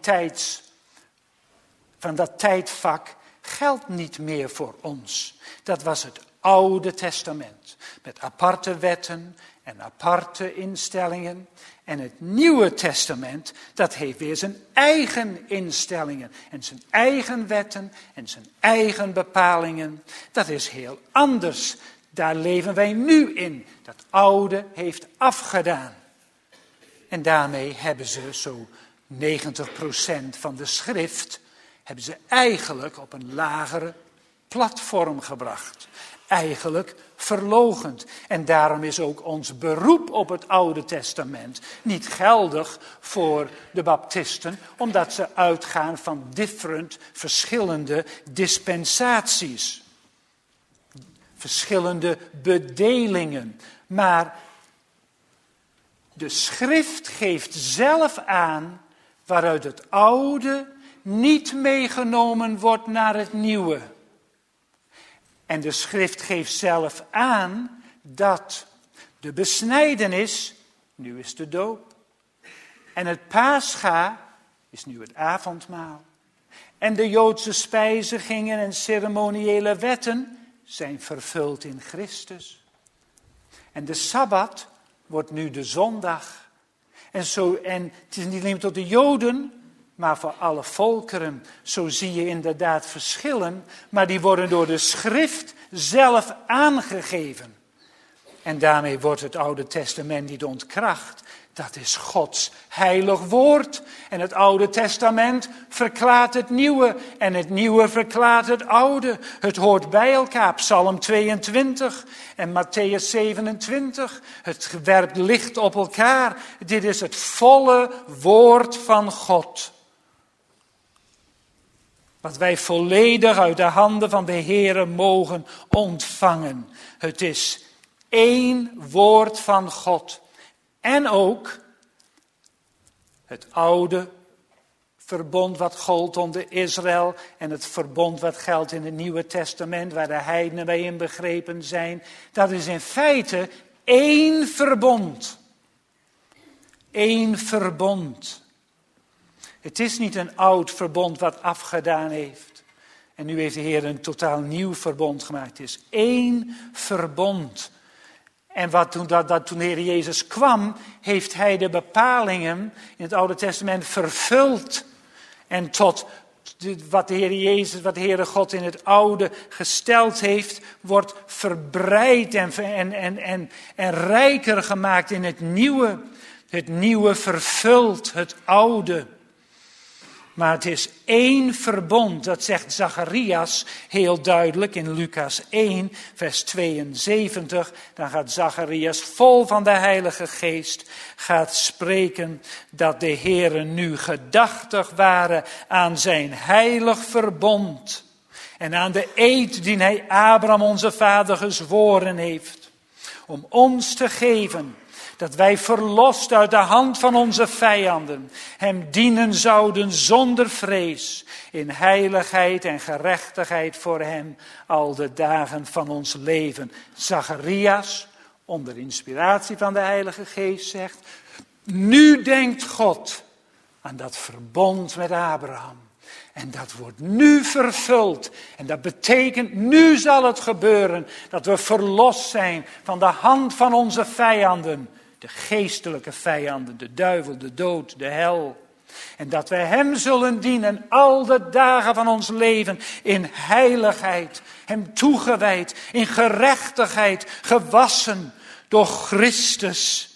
Speaker 1: van dat tijdvak geldt niet meer voor ons. Dat was het Oude Testament, met aparte wetten en aparte instellingen. En het Nieuwe Testament, dat heeft weer zijn eigen instellingen en zijn eigen wetten en zijn eigen bepalingen. Dat is heel anders. Daar leven wij nu in. Dat Oude heeft afgedaan. En daarmee hebben ze zo 90% van de schrift hebben ze eigenlijk op een lagere platform gebracht. eigenlijk verloochend. En daarom is ook ons beroep op het Oude Testament niet geldig voor de baptisten, omdat ze uitgaan van verschillende dispensaties. Verschillende bedelingen. Maar de schrift geeft zelf aan waaruit het oude niet meegenomen wordt naar het nieuwe. En de schrift geeft zelf aan dat de besnijdenis, nu is de doop. En het Pascha is nu het avondmaal. En de Joodse spijzigingen en ceremoniële wetten zijn vervuld in Christus. En de Sabbat wordt nu de zondag. En het is niet alleen tot de Joden, maar voor alle volkeren. Zo zie je inderdaad verschillen, maar die worden door de schrift zelf aangegeven. En daarmee wordt het Oude Testament niet ontkracht. Dat is Gods heilig woord. En het Oude Testament verklaart het Nieuwe. En het Nieuwe verklaart het Oude. Het hoort bij elkaar. Psalm 22 en Matthäus 27. Het werpt licht op elkaar. Dit is het volle woord van God. Wat wij volledig uit de handen van de Heere mogen ontvangen. Het is één woord van God. En ook het oude verbond wat gold onder Israël en het verbond wat geldt in het Nieuwe Testament, waar de heidenen bij inbegrepen zijn. Dat is in feite één verbond. Eén verbond. Het is niet een oud verbond wat afgedaan heeft. En nu heeft de Heer een totaal nieuw verbond gemaakt. Het is één verbond. En toen de Heer Jezus kwam, heeft hij de bepalingen in het Oude Testament vervuld. En tot wat de Heere God in het Oude gesteld heeft, wordt verbreid en rijker gemaakt in het Nieuwe. Het Nieuwe vervult het Oude. Maar het is één verbond, dat zegt Zacharias heel duidelijk in Lucas 1, vers 72. Dan gaat Zacharias vol van de Heilige Geest, gaat spreken dat de Heere nu gedachtig waren aan zijn heilig verbond. En aan de eed die hij Abraham onze vader gezworen heeft. Om ons te geven dat wij verlost uit de hand van onze vijanden hem dienen zouden zonder vrees, in heiligheid en gerechtigheid voor hem al de dagen van ons leven. Zacharias, onder inspiratie van de Heilige Geest, zegt: nu denkt God aan dat verbond met Abraham. En dat wordt nu vervuld. En dat betekent, nu zal het gebeuren dat we verlost zijn van de hand van onze vijanden. De geestelijke vijanden, de duivel, de dood, de hel. En dat wij hem zullen dienen al de dagen van ons leven in heiligheid. Hem toegewijd, in gerechtigheid, gewassen door Christus.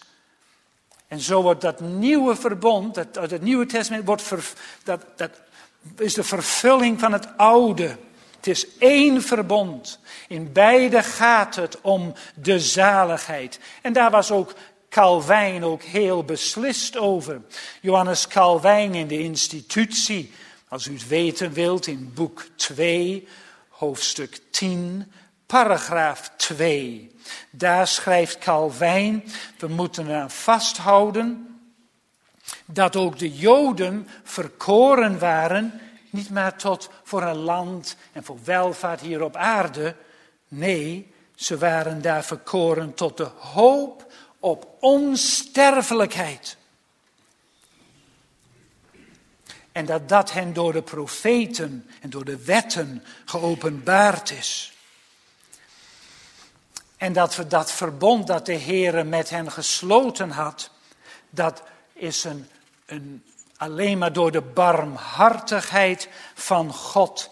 Speaker 1: En zo wordt dat nieuwe verbond, dat uit het Nieuwe Testament, dat is de vervulling van het oude. Het is één verbond. In beide gaat het om de zaligheid. En daar was ook Calvijn ook heel beslist over. Johannes Calvijn in de institutie, als u het weten wilt, in boek 2, hoofdstuk 10, paragraaf 2. Daar schrijft Calvijn, we moeten eraan vasthouden dat ook de Joden verkoren waren, niet maar tot voor een land en voor welvaart hier op aarde. Nee, ze waren daar verkoren tot de hoop op onsterfelijkheid. En dat hen door de profeten en door de wetten geopenbaard is. En dat we dat verbond dat de Heere met hen gesloten had, dat is alleen maar door de barmhartigheid van God.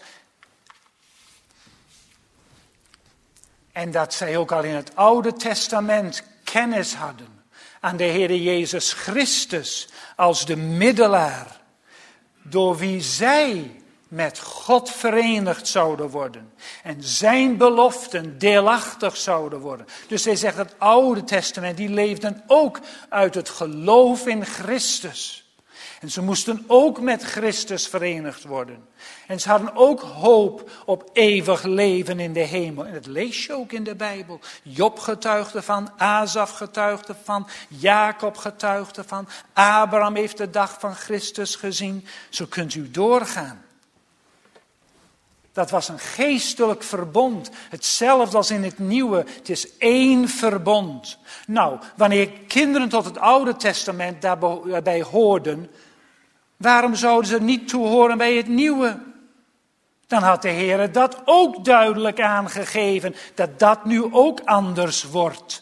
Speaker 1: En dat zij ook al in het Oude Testament kennis hadden aan de Heere Jezus Christus als de middelaar, door wie zij met God verenigd zouden worden. En zijn beloften deelachtig zouden worden. Dus hij zegt, het Oude Testament, die leefden ook uit het geloof in Christus. En ze moesten ook met Christus verenigd worden. En ze hadden ook hoop op eeuwig leven in de hemel. En dat lees je ook in de Bijbel. Job getuigde van, Asaf getuigde van, Jacob getuigde van. Abraham heeft de dag van Christus gezien. Zo kunt u doorgaan. Dat was een geestelijk verbond. Hetzelfde als in het nieuwe. Het is één verbond. Nou, wanneer kinderen tot het Oude Testament daarbij hoorden, waarom zouden ze niet toehoren bij het nieuwe? Dan had de Heer dat ook duidelijk aangegeven, dat dat nu ook anders wordt.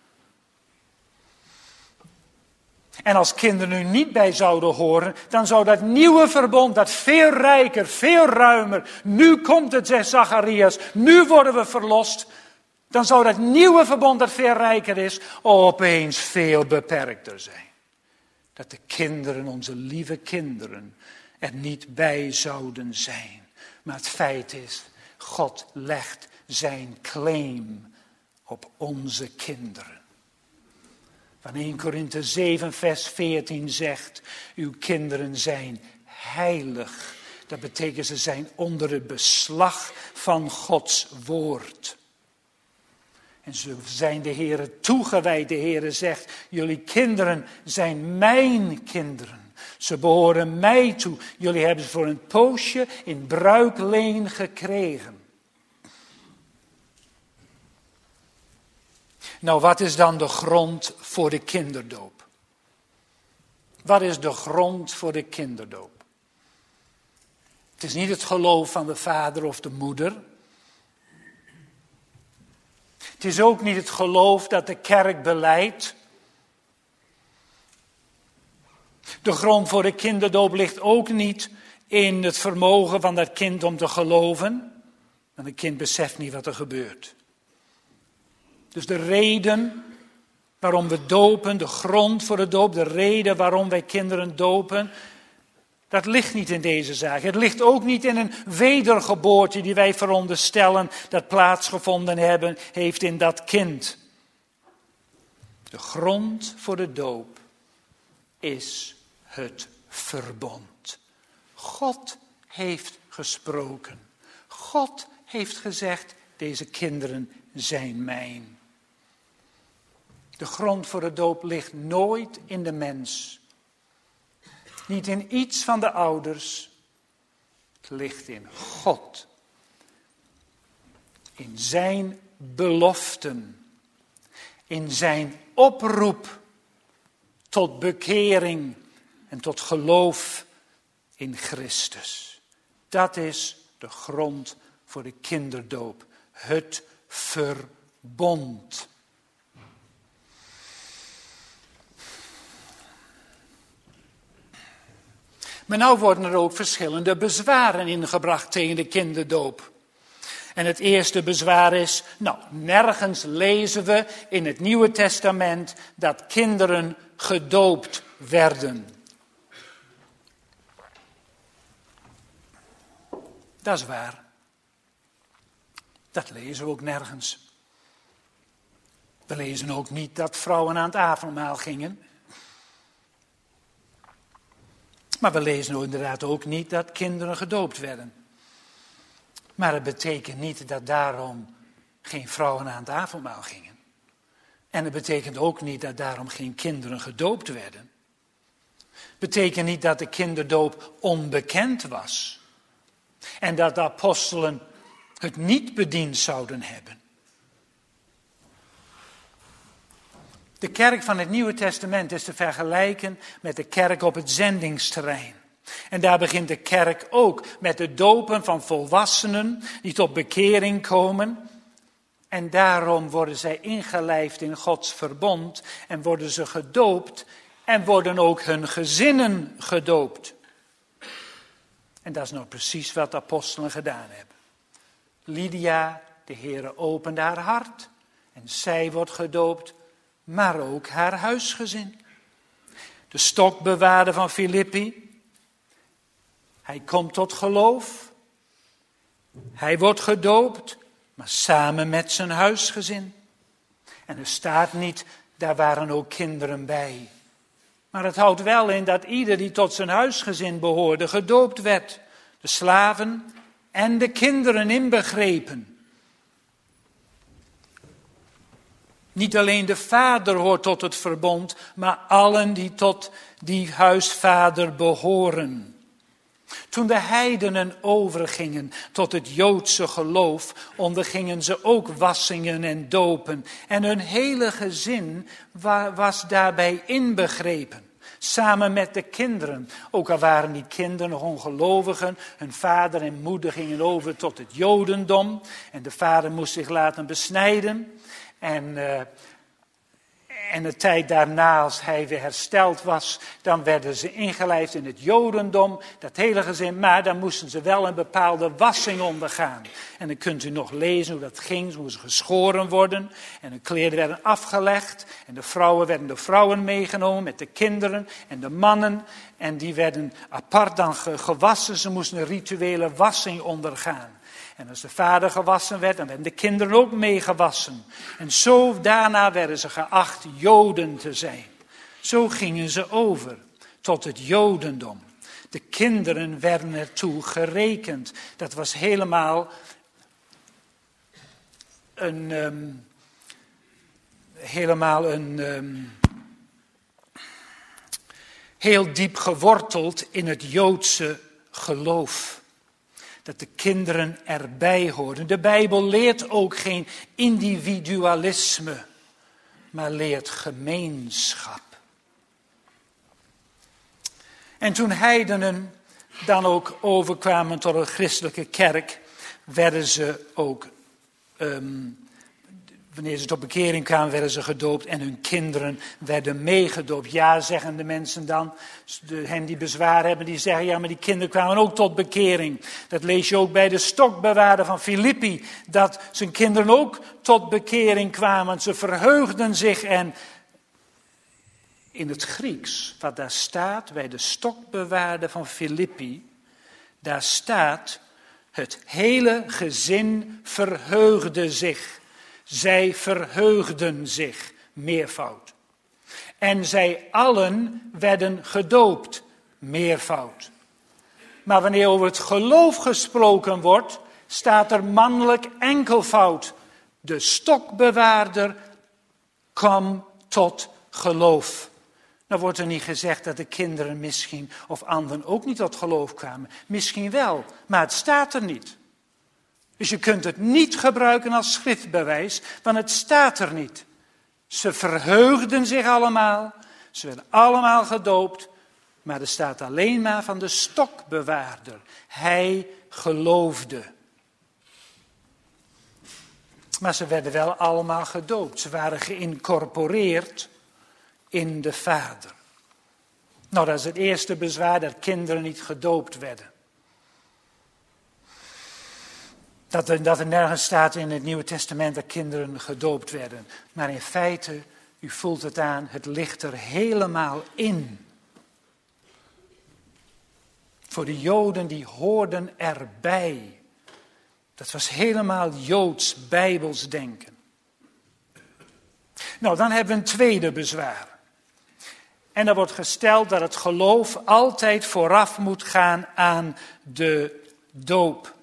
Speaker 1: En als kinderen nu niet bij zouden horen, dan zou dat nieuwe verbond, dat veel rijker, veel ruimer, nu komt het, zegt Zacharias, nu worden we verlost. Dan zou dat nieuwe verbond, dat veel rijker is, opeens veel beperkter zijn. Dat de kinderen, onze lieve kinderen, er niet bij zouden zijn. Maar het feit is, God legt zijn claim op onze kinderen. Van 1 Korinthe 7 vers 14 zegt, uw kinderen zijn heilig. Dat betekent ze zijn onder het beslag van Gods woord. En ze zijn de Heere toegewijd. De Heere zegt, jullie kinderen zijn mijn kinderen. Ze behoren mij toe. Jullie hebben ze voor een poosje in bruikleen gekregen. Nou, wat is dan de grond voor de kinderdoop? Wat is de grond voor de kinderdoop? Het is niet het geloof van de vader of de moeder. Het is ook niet het geloof dat de kerk beleidt. De grond voor de kinderdoop ligt ook niet in het vermogen van dat kind om te geloven. Want een kind beseft niet wat er gebeurt. Dus de reden waarom we dopen, de grond voor de doop, de reden waarom wij kinderen dopen, dat ligt niet in deze zaak. Het ligt ook niet in een wedergeboorte die wij veronderstellen dat plaatsgevonden heeft in dat kind. De grond voor de doop is het verbond. God heeft gesproken. God heeft gezegd, deze kinderen zijn mijn. De grond voor de doop ligt nooit in de mens. Niet in iets van de ouders. Het ligt in God. In zijn beloften. In zijn oproep tot bekering en tot geloof in Christus. Dat is de grond voor de kinderdoop. Het verbond. Maar nou worden er ook verschillende bezwaren ingebracht tegen de kinderdoop. En het eerste bezwaar is, nergens lezen we in het Nieuwe Testament dat kinderen gedoopt werden. Dat is waar. Dat lezen we ook nergens. We lezen ook niet dat vrouwen aan het avondmaal gingen. Maar we lezen inderdaad ook niet dat kinderen gedoopt werden. Maar het betekent niet dat daarom geen vrouwen aan het avondmaal gingen. En het betekent ook niet dat daarom geen kinderen gedoopt werden. Het betekent niet dat de kinderdoop onbekend was. En dat de apostelen het niet bediend zouden hebben. De kerk van het Nieuwe Testament is te vergelijken met de kerk op het zendingsterrein. En daar begint de kerk ook met het dopen van volwassenen die tot bekering komen. En daarom worden zij ingelijfd in Gods verbond en worden ze gedoopt en worden ook hun gezinnen gedoopt. En dat is nou precies wat de apostelen gedaan hebben. Lydia, de Heere opende haar hart en zij wordt gedoopt, maar ook haar huisgezin. De stokbewaarder van Filippi, Hij komt tot geloof. Hij wordt gedoopt, maar samen met zijn huisgezin. En er staat niet, daar waren ook kinderen bij. Maar het houdt wel in dat ieder die tot zijn huisgezin behoorde, gedoopt werd. De slaven en de kinderen inbegrepen. Niet alleen de vader hoort tot het verbond, maar allen die tot die huisvader behoren. Toen de heidenen overgingen tot het Joodse geloof, ondergingen ze ook wassingen en dopen. En hun hele gezin was daarbij inbegrepen. Samen met de kinderen. Ook al waren die kinderen nog ongelovigen. Hun vader en moeder gingen over tot het Jodendom. En de vader moest zich laten besnijden. En de tijd daarna, als hij weer hersteld was, dan werden ze ingelijfd in het Jodendom, dat hele gezin. Maar dan moesten ze wel een bepaalde wassing ondergaan. En dan kunt u nog lezen hoe dat ging, hoe ze geschoren worden. En de kleren werden afgelegd. En de vrouwen werden door vrouwen meegenomen met de kinderen en de mannen. En die werden apart dan gewassen. Ze moesten een rituele wassing ondergaan. En als de vader gewassen werd, dan werden de kinderen ook meegewassen. En zo daarna werden ze geacht Joden te zijn. Zo gingen ze over tot het Jodendom. De kinderen werden ertoe gerekend. Dat was helemaal een heel diep geworteld in het Joodse geloof. Dat de kinderen erbij horen. De Bijbel leert ook geen individualisme, maar leert gemeenschap. En toen heidenen dan ook overkwamen tot een christelijke kerk, werden ze ook, wanneer ze tot bekering kwamen, werden ze gedoopt en hun kinderen werden meegedoopt. Ja, zeggen de mensen dan, hen die bezwaar hebben, die zeggen, ja, maar die kinderen kwamen ook tot bekering. Dat lees je ook bij de stokbewaarder van Filippi, dat zijn kinderen ook tot bekering kwamen. Ze verheugden zich en in het Grieks, wat daar staat bij de stokbewaarder van Filippi, daar staat, het hele gezin verheugde zich. Zij verheugden zich, meervoud. En zij allen werden gedoopt, meervoud. Maar wanneer over het geloof gesproken wordt, staat er mannelijk enkelvoud. De stokbewaarder kwam tot geloof. Nou wordt er niet gezegd dat de kinderen misschien of anderen ook niet tot geloof kwamen. Misschien wel, maar het staat er niet. Dus je kunt het niet gebruiken als schriftbewijs, want het staat er niet. Ze verheugden zich allemaal, ze werden allemaal gedoopt, maar er staat alleen maar van de stokbewaarder. Hij geloofde. Maar ze werden wel allemaal gedoopt. Ze waren geïncorporeerd in de Vader. Nou, dat is het eerste bezwaar, dat kinderen niet gedoopt werden. Dat er nergens staat in het Nieuwe Testament dat kinderen gedoopt werden. Maar in feite, u voelt het aan, het ligt er helemaal in. Voor de Joden, die hoorden erbij. Dat was helemaal Joods, Bijbels denken. Nou, dan hebben we een tweede bezwaar. En er wordt gesteld dat het geloof altijd vooraf moet gaan aan de doop.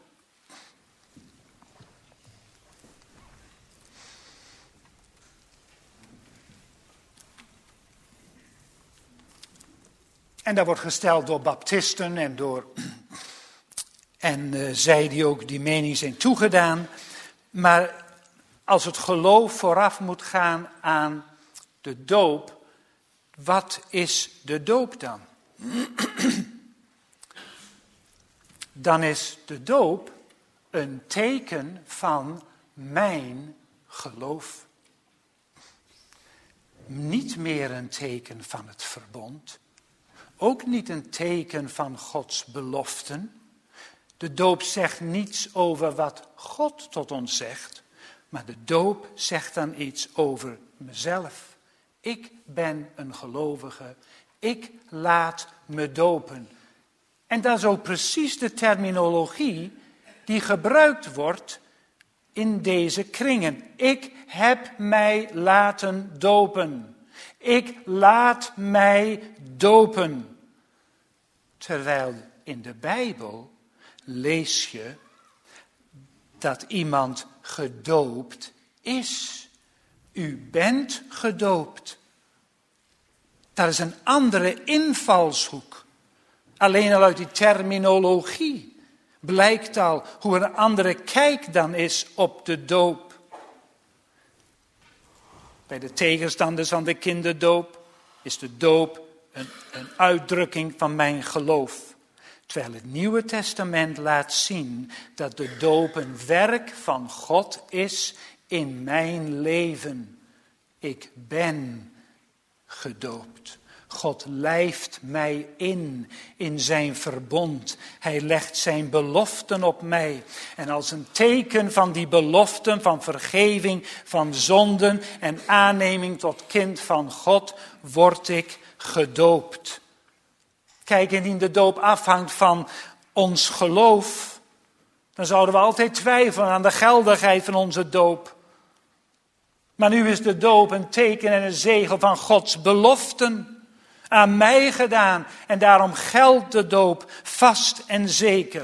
Speaker 1: En dat wordt gesteld door baptisten en zij die ook die mening zijn toegedaan. Maar als het geloof vooraf moet gaan aan de doop, wat is de doop dan? Dan is de doop een teken van mijn geloof. Niet meer een teken van het verbond. Ook niet een teken van Gods beloften. De doop zegt niets over wat God tot ons zegt, maar de doop zegt dan iets over mezelf. Ik ben een gelovige, ik laat me dopen. En dat is ook precies de terminologie die gebruikt wordt in deze kringen. Ik heb mij laten dopen. Ik laat mij dopen. Terwijl in de Bijbel lees je dat iemand gedoopt is. U bent gedoopt. Dat is een andere invalshoek. Alleen al uit die terminologie blijkt al hoe een andere kijk dan is op de doop. Bij de tegenstanders van de kinderdoop is de doop een uitdrukking van mijn geloof. Terwijl het Nieuwe Testament laat zien dat de doop een werk van God is in mijn leven. Ik ben gedoopt. God lijft mij in zijn verbond. Hij legt zijn beloften op mij. En als een teken van die beloften, van vergeving, van zonden en aanneming tot kind van God, word ik gedoopt. Kijk, indien de doop afhangt van ons geloof, dan zouden we altijd twijfelen aan de geldigheid van onze doop. Maar nu is de doop een teken en een zegel van Gods beloften aan mij gedaan. En daarom geldt de doop vast en zeker.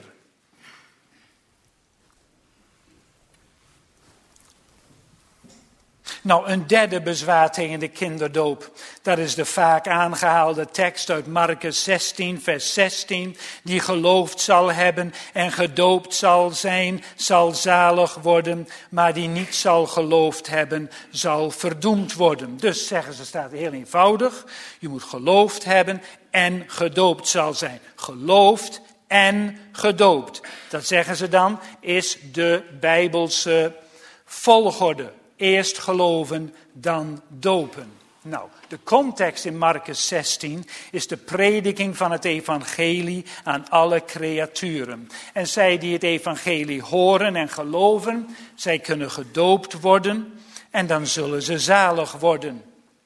Speaker 1: Nou, een derde bezwaar tegen de kinderdoop. Dat is de vaak aangehaalde tekst uit Markus 16, vers 16. Die geloofd zal hebben en gedoopt zal zijn, zal zalig worden. Maar die niet zal geloofd hebben, zal verdoemd worden. Dus zeggen ze, staat heel eenvoudig. Je moet geloofd hebben en gedoopt zal zijn. Geloofd en gedoopt. Dat zeggen ze dan, is de Bijbelse volgorde. Eerst geloven, dan dopen. Nou, de context in Markus 16 is de prediking van het evangelie aan alle creaturen. En zij die het evangelie horen en geloven, zij kunnen gedoopt worden en dan zullen ze zalig worden.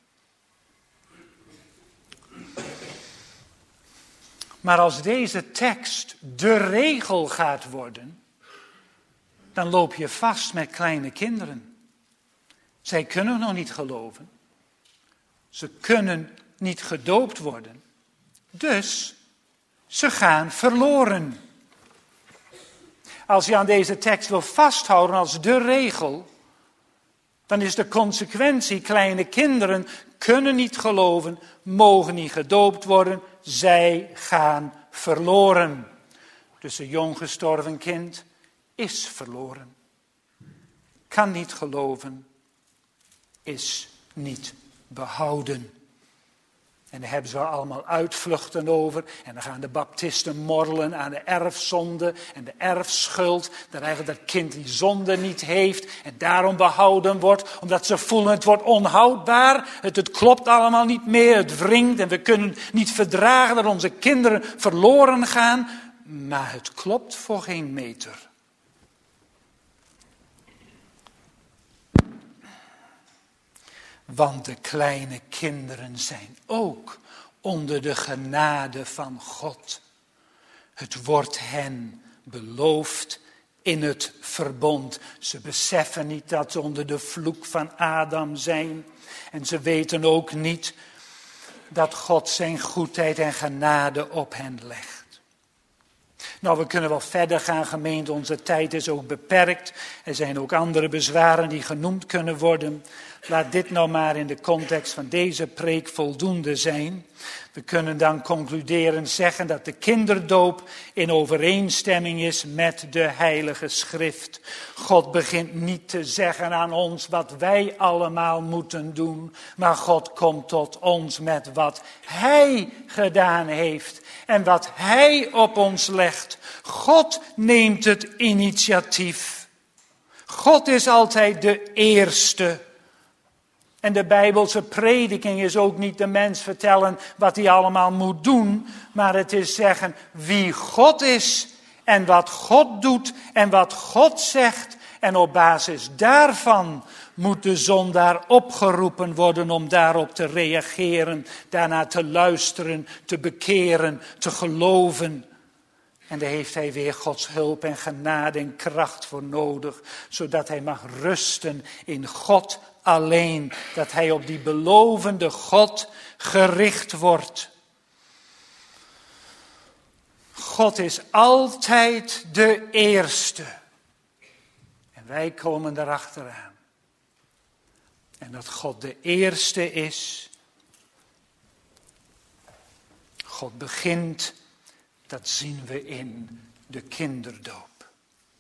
Speaker 1: Maar als deze tekst de regel gaat worden, dan loop je vast met kleine kinderen. Zij kunnen nog niet geloven. Ze kunnen niet gedoopt worden. Dus ze gaan verloren. Als je aan deze tekst wil vasthouden als de regel, dan is de consequentie, kleine kinderen kunnen niet geloven, mogen niet gedoopt worden, zij gaan verloren. Dus een jong gestorven kind is verloren. Kan niet geloven, is niet behouden. En daar hebben ze allemaal uitvluchten over. En dan gaan de baptisten morrelen aan de erfzonde en de erfschuld. Dat eigenlijk dat kind die zonde niet heeft en daarom behouden wordt. Omdat ze voelen het wordt onhoudbaar. Het klopt allemaal niet meer. Het wringt en we kunnen niet verdragen dat onze kinderen verloren gaan. Maar het klopt voor geen meter. Want de kleine kinderen zijn ook onder de genade van God. Het wordt hen beloofd in het verbond. Ze beseffen niet dat ze onder de vloek van Adam zijn. En ze weten ook niet dat God zijn goedheid en genade op hen legt. Nou, we kunnen wel verder gaan, gemeente. Onze tijd is ook beperkt. Er zijn ook andere bezwaren die genoemd kunnen worden. Laat dit nou maar in de context van deze preek voldoende zijn. We kunnen dan concluderend zeggen dat de kinderdoop in overeenstemming is met de Heilige Schrift. God begint niet te zeggen aan ons wat wij allemaal moeten doen, maar God komt tot ons met wat Hij gedaan heeft en wat Hij op ons legt. God neemt het initiatief. God is altijd de eerste. En de Bijbelse prediking is ook niet de mens vertellen wat hij allemaal moet doen, maar het is zeggen wie God is en wat God doet en wat God zegt. En op basis daarvan moet de zondaar opgeroepen worden om daarop te reageren, daarna te luisteren, te bekeren, te geloven. En daar heeft hij weer Gods hulp en genade en kracht voor nodig. Zodat hij mag rusten in God alleen. Dat hij op die belovende God gericht wordt. God is altijd de eerste. En wij komen erachteraan. En dat God de eerste is. God begint, dat zien we in de kinderdoop.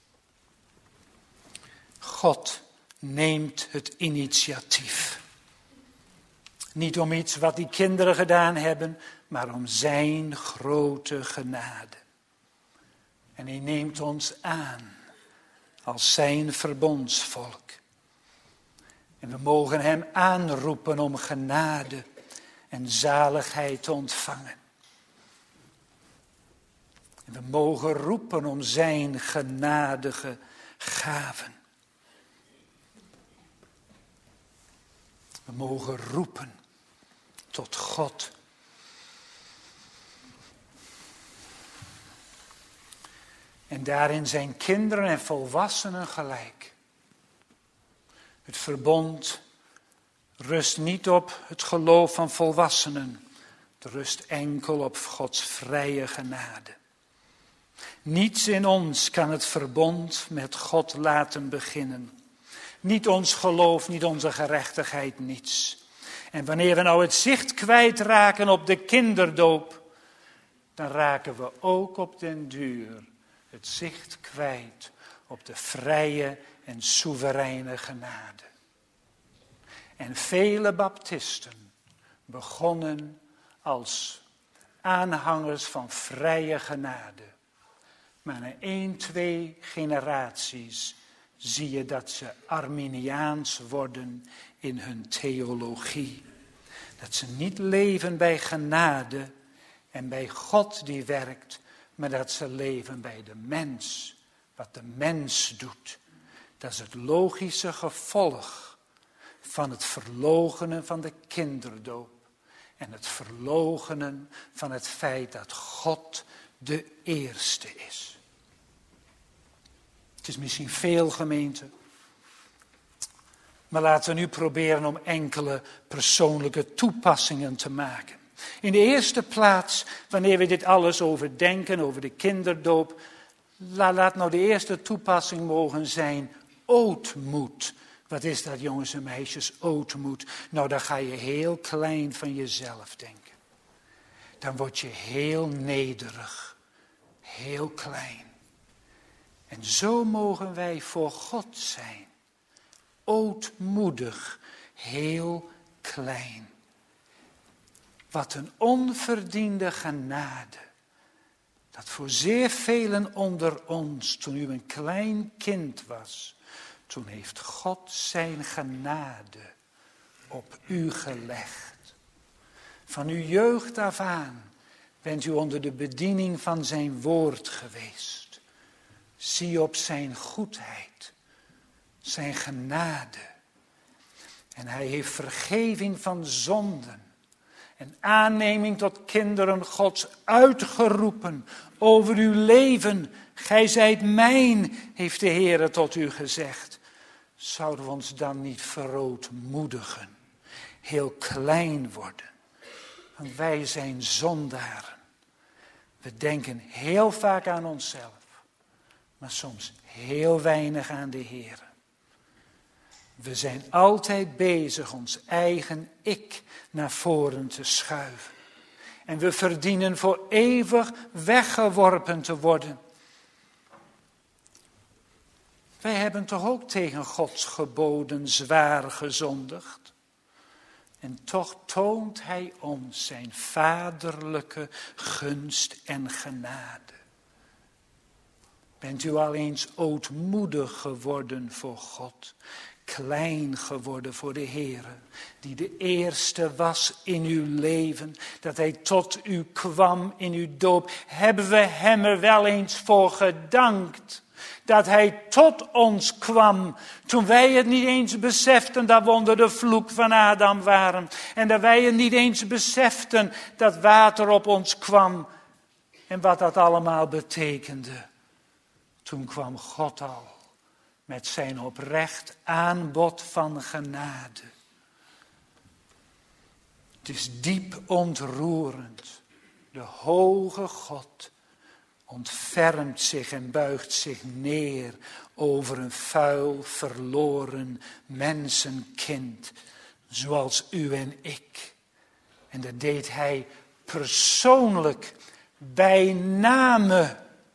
Speaker 1: God neemt het initiatief. Niet om iets wat die kinderen gedaan hebben, maar om zijn grote genade. En hij neemt ons aan als zijn verbondsvolk. En we mogen hem aanroepen om genade en zaligheid te ontvangen. En we mogen roepen om zijn genadige gaven. We mogen roepen tot God. En daarin zijn kinderen en volwassenen gelijk. Het verbond rust niet op het geloof van volwassenen. Het rust enkel op Gods vrije genade. Niets in ons kan het verbond met God laten beginnen. Niet ons geloof, niet onze gerechtigheid, niets. En wanneer we nou het zicht kwijtraken op de kinderdoop, dan raken we ook op den duur het zicht kwijt op de vrije en soevereine genade. En vele baptisten begonnen als aanhangers van vrije genade. Maar na 1, 2 generaties zie je dat ze Arminiaans worden in hun theologie. Dat ze niet leven bij genade en bij God die werkt, maar dat ze leven bij de mens. Wat de mens doet. Dat is het logische gevolg van het verloochenen van de kinderdoop. En het verloochenen van het feit dat God de eerste is. Het is misschien veel, gemeente. Maar laten we nu proberen om enkele persoonlijke toepassingen te maken. In de eerste plaats, wanneer we dit alles overdenken, over de kinderdoop, laat nou de eerste toepassing mogen zijn ootmoed. Wat is dat, jongens en meisjes, ootmoed? Nou, dan ga je heel klein van jezelf denken. Dan word je heel nederig, heel klein. En zo mogen wij voor God zijn. Ootmoedig, heel klein. Wat een onverdiende genade. Dat voor zeer velen onder ons, toen u een klein kind was, toen heeft God zijn genade op u gelegd. Van uw jeugd af aan bent u onder de bediening van zijn woord geweest. Zie op zijn goedheid, zijn genade. En hij heeft vergeving van zonden en aanneming tot kinderen Gods uitgeroepen over uw leven. Gij zijt mijn, heeft de Heere tot u gezegd. Zouden we ons dan niet verootmoedigen, heel klein worden? Want wij zijn zondaren. We denken heel vaak aan onszelf, maar soms heel weinig aan de Heere. We zijn altijd bezig ons eigen ik naar voren te schuiven. En we verdienen voor eeuwig weggeworpen te worden. Wij hebben toch ook tegen Gods geboden zwaar gezondigd. En toch toont hij ons zijn vaderlijke gunst en genade. Bent u al eens ootmoedig geworden voor God? Klein geworden voor de Heere, die de eerste was in uw leven, dat hij tot u kwam in uw doop. Hebben we hem er wel eens voor gedankt, dat hij tot ons kwam, toen wij het niet eens beseften dat we onder de vloek van Adam waren. En dat wij het niet eens beseften dat water op ons kwam. en wat dat allemaal betekende. Toen kwam God al met zijn oprecht aanbod van genade. Het is diep ontroerend. De hoge God ontfermt zich en buigt zich neer over een vuil, verloren mensenkind, zoals u en ik. En dat deed hij persoonlijk, bij name.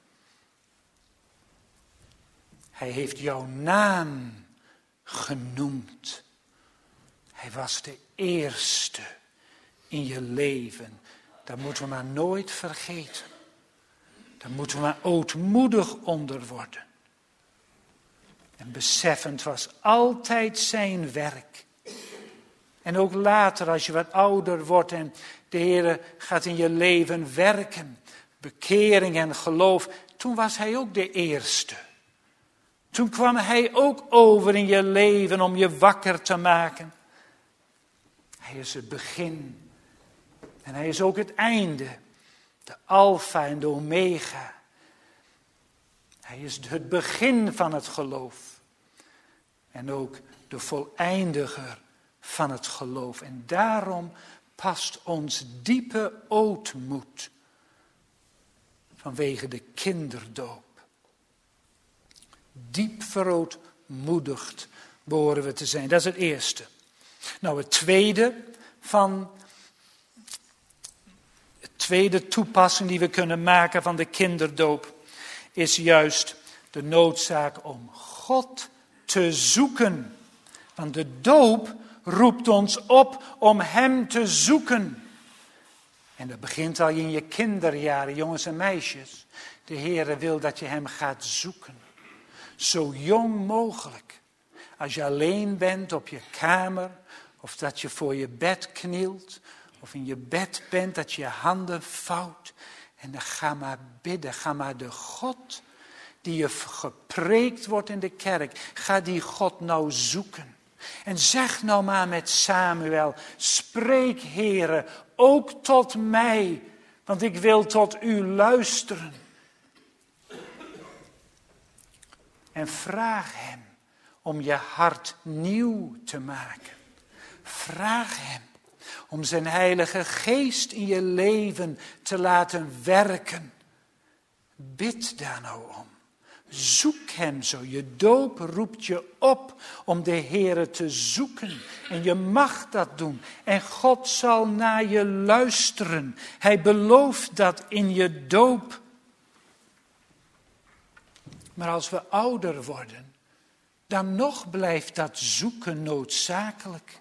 Speaker 1: Hij heeft jouw naam genoemd. Hij was de eerste in je leven. Dat moeten we maar nooit vergeten. Daar moeten we maar ootmoedig onder worden. En beseffend was altijd zijn werk. En ook later, als je wat ouder wordt en de Heer gaat in je leven werken, bekering en geloof, toen was hij ook de eerste. Toen kwam hij ook over in je leven om je wakker te maken. Hij is het begin. En hij is ook het einde. De alfa en de omega. Hij is het begin van het geloof. En ook de voleindiger van het geloof. En daarom past ons diepe ootmoed vanwege de kinderdoop. Diep verootmoedigd behoren we te zijn. Dat is het eerste. Nou, het tweede toepassing die we kunnen maken van de kinderdoop is juist de noodzaak om God te zoeken. Want de doop roept ons op om hem te zoeken. En dat begint al in je kinderjaren, jongens en meisjes. De Heere wil dat je hem gaat zoeken. Zo jong mogelijk. Als je alleen bent op je kamer, of dat je voor je bed knielt, of in je bed bent, dat je je handen vouwt. En dan ga maar bidden, ga maar de God die je gepreekt wordt in de kerk, ga die God nou zoeken. En zeg nou maar met Samuel, spreek Heere, ook tot mij, want ik wil tot u luisteren. En vraag hem om je hart nieuw te maken. Vraag hem om zijn Heilige Geest in je leven te laten werken. Bid daar nou om. Zoek hem zo. Je doop roept je op om de Heere te zoeken. En je mag dat doen. En God zal naar je luisteren. Hij belooft dat in je doop. Maar als we ouder worden, dan nog blijft dat zoeken noodzakelijk.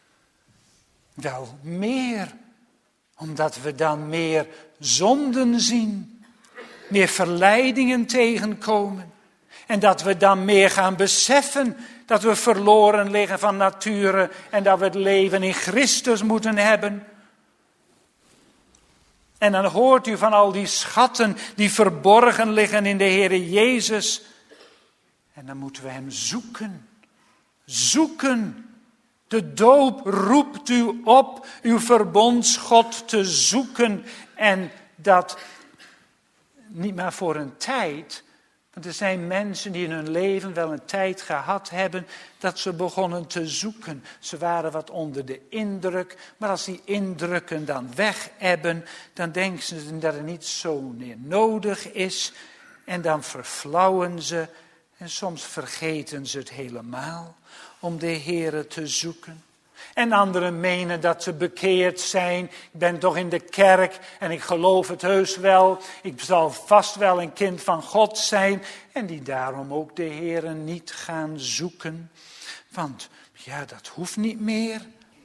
Speaker 1: Wel meer, omdat we dan meer zonden zien, meer verleidingen tegenkomen. En dat we dan meer gaan beseffen dat we verloren liggen van nature en dat we het leven in Christus moeten hebben. En dan hoort u van al die schatten die verborgen liggen in de Heere Jezus. En dan moeten we hem zoeken. Zoeken. De doop roept u op uw verbondsgod te zoeken. En dat niet maar voor een tijd. Want er zijn mensen die in hun leven wel een tijd gehad hebben dat ze begonnen te zoeken. Ze waren wat onder de indruk. Maar als die indrukken dan weg hebben, dan denken ze dat het niet zo meer nodig is. En dan verflauwen ze. En soms vergeten ze het helemaal om de Heere te zoeken. En anderen menen dat ze bekeerd zijn. Ik ben toch in de kerk en ik geloof het heus wel. Ik zal vast wel een kind van God zijn. En die daarom ook de Heere niet gaan zoeken. Want ja, dat hoeft niet meer.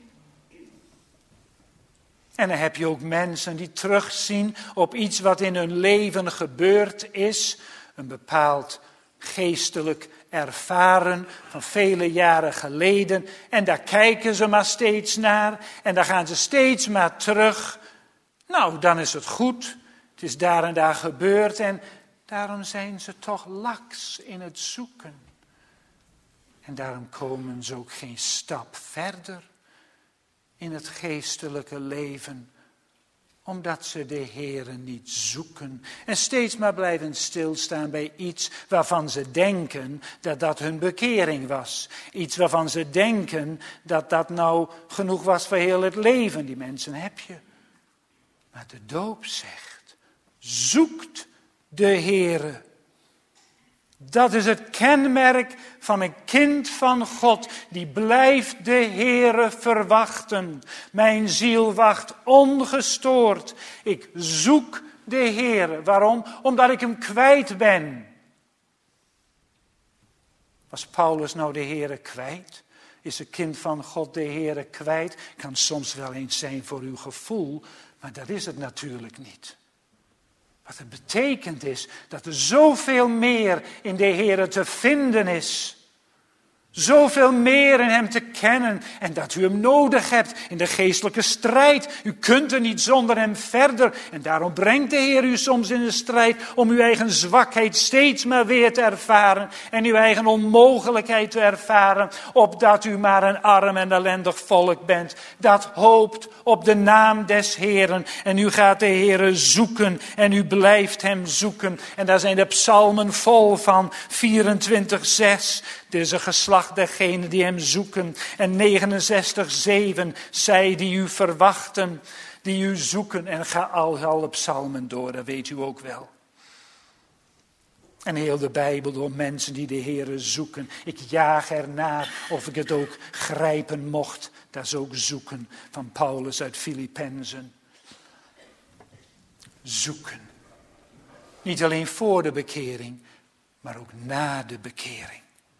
Speaker 1: En dan heb je ook mensen die terugzien op iets wat in hun leven gebeurd is. Een bepaald geestelijk ervaren van vele jaren geleden. En daar kijken ze maar steeds naar. En daar gaan ze steeds maar terug. Nou, dan is het goed. Het is daar en daar gebeurd. En daarom zijn ze toch laks in het zoeken. En daarom komen ze ook geen stap verder in het geestelijke leven. Omdat ze de Heere niet zoeken. En steeds maar blijven stilstaan bij iets waarvan ze denken dat dat hun bekering was. Iets waarvan ze denken dat dat nou genoeg was voor heel het leven. Die mensen heb je. Maar de doop zegt, zoekt de Heere. Dat is het kenmerk van een kind van God. Die blijft de Heere verwachten. Mijn ziel wacht ongestoord. Ik zoek de Heere. Waarom? Omdat ik hem kwijt ben. Was Paulus nou de Heere kwijt? Is een kind van God de Heere kwijt? Kan soms wel eens zijn voor uw gevoel, maar dat is het natuurlijk niet. Wat het betekent is dat er zoveel meer in de Heere te vinden is. Zoveel meer in hem te kennen en dat u hem nodig hebt in de geestelijke strijd. U kunt er niet zonder hem verder. En daarom brengt de Heer u soms in de strijd om uw eigen zwakheid steeds maar weer te ervaren. En uw eigen onmogelijkheid te ervaren. Opdat u maar een arm en ellendig volk bent. Dat hoopt op de naam des Heeren. En u gaat de Heere zoeken en u blijft hem zoeken. En daar zijn de psalmen vol van 24:6. Het is een geslacht dergenen die hem zoeken. En 69:7. Zij die u verwachten, die u zoeken. En ga alle psalmen door, dat weet u ook wel. En heel de Bijbel door mensen die de Heere zoeken. Ik jaag ernaar of ik het ook grijpen mocht. Dat is ook zoeken van Paulus uit Filippenzen. Zoeken. Niet alleen voor de bekering, maar ook na de bekering.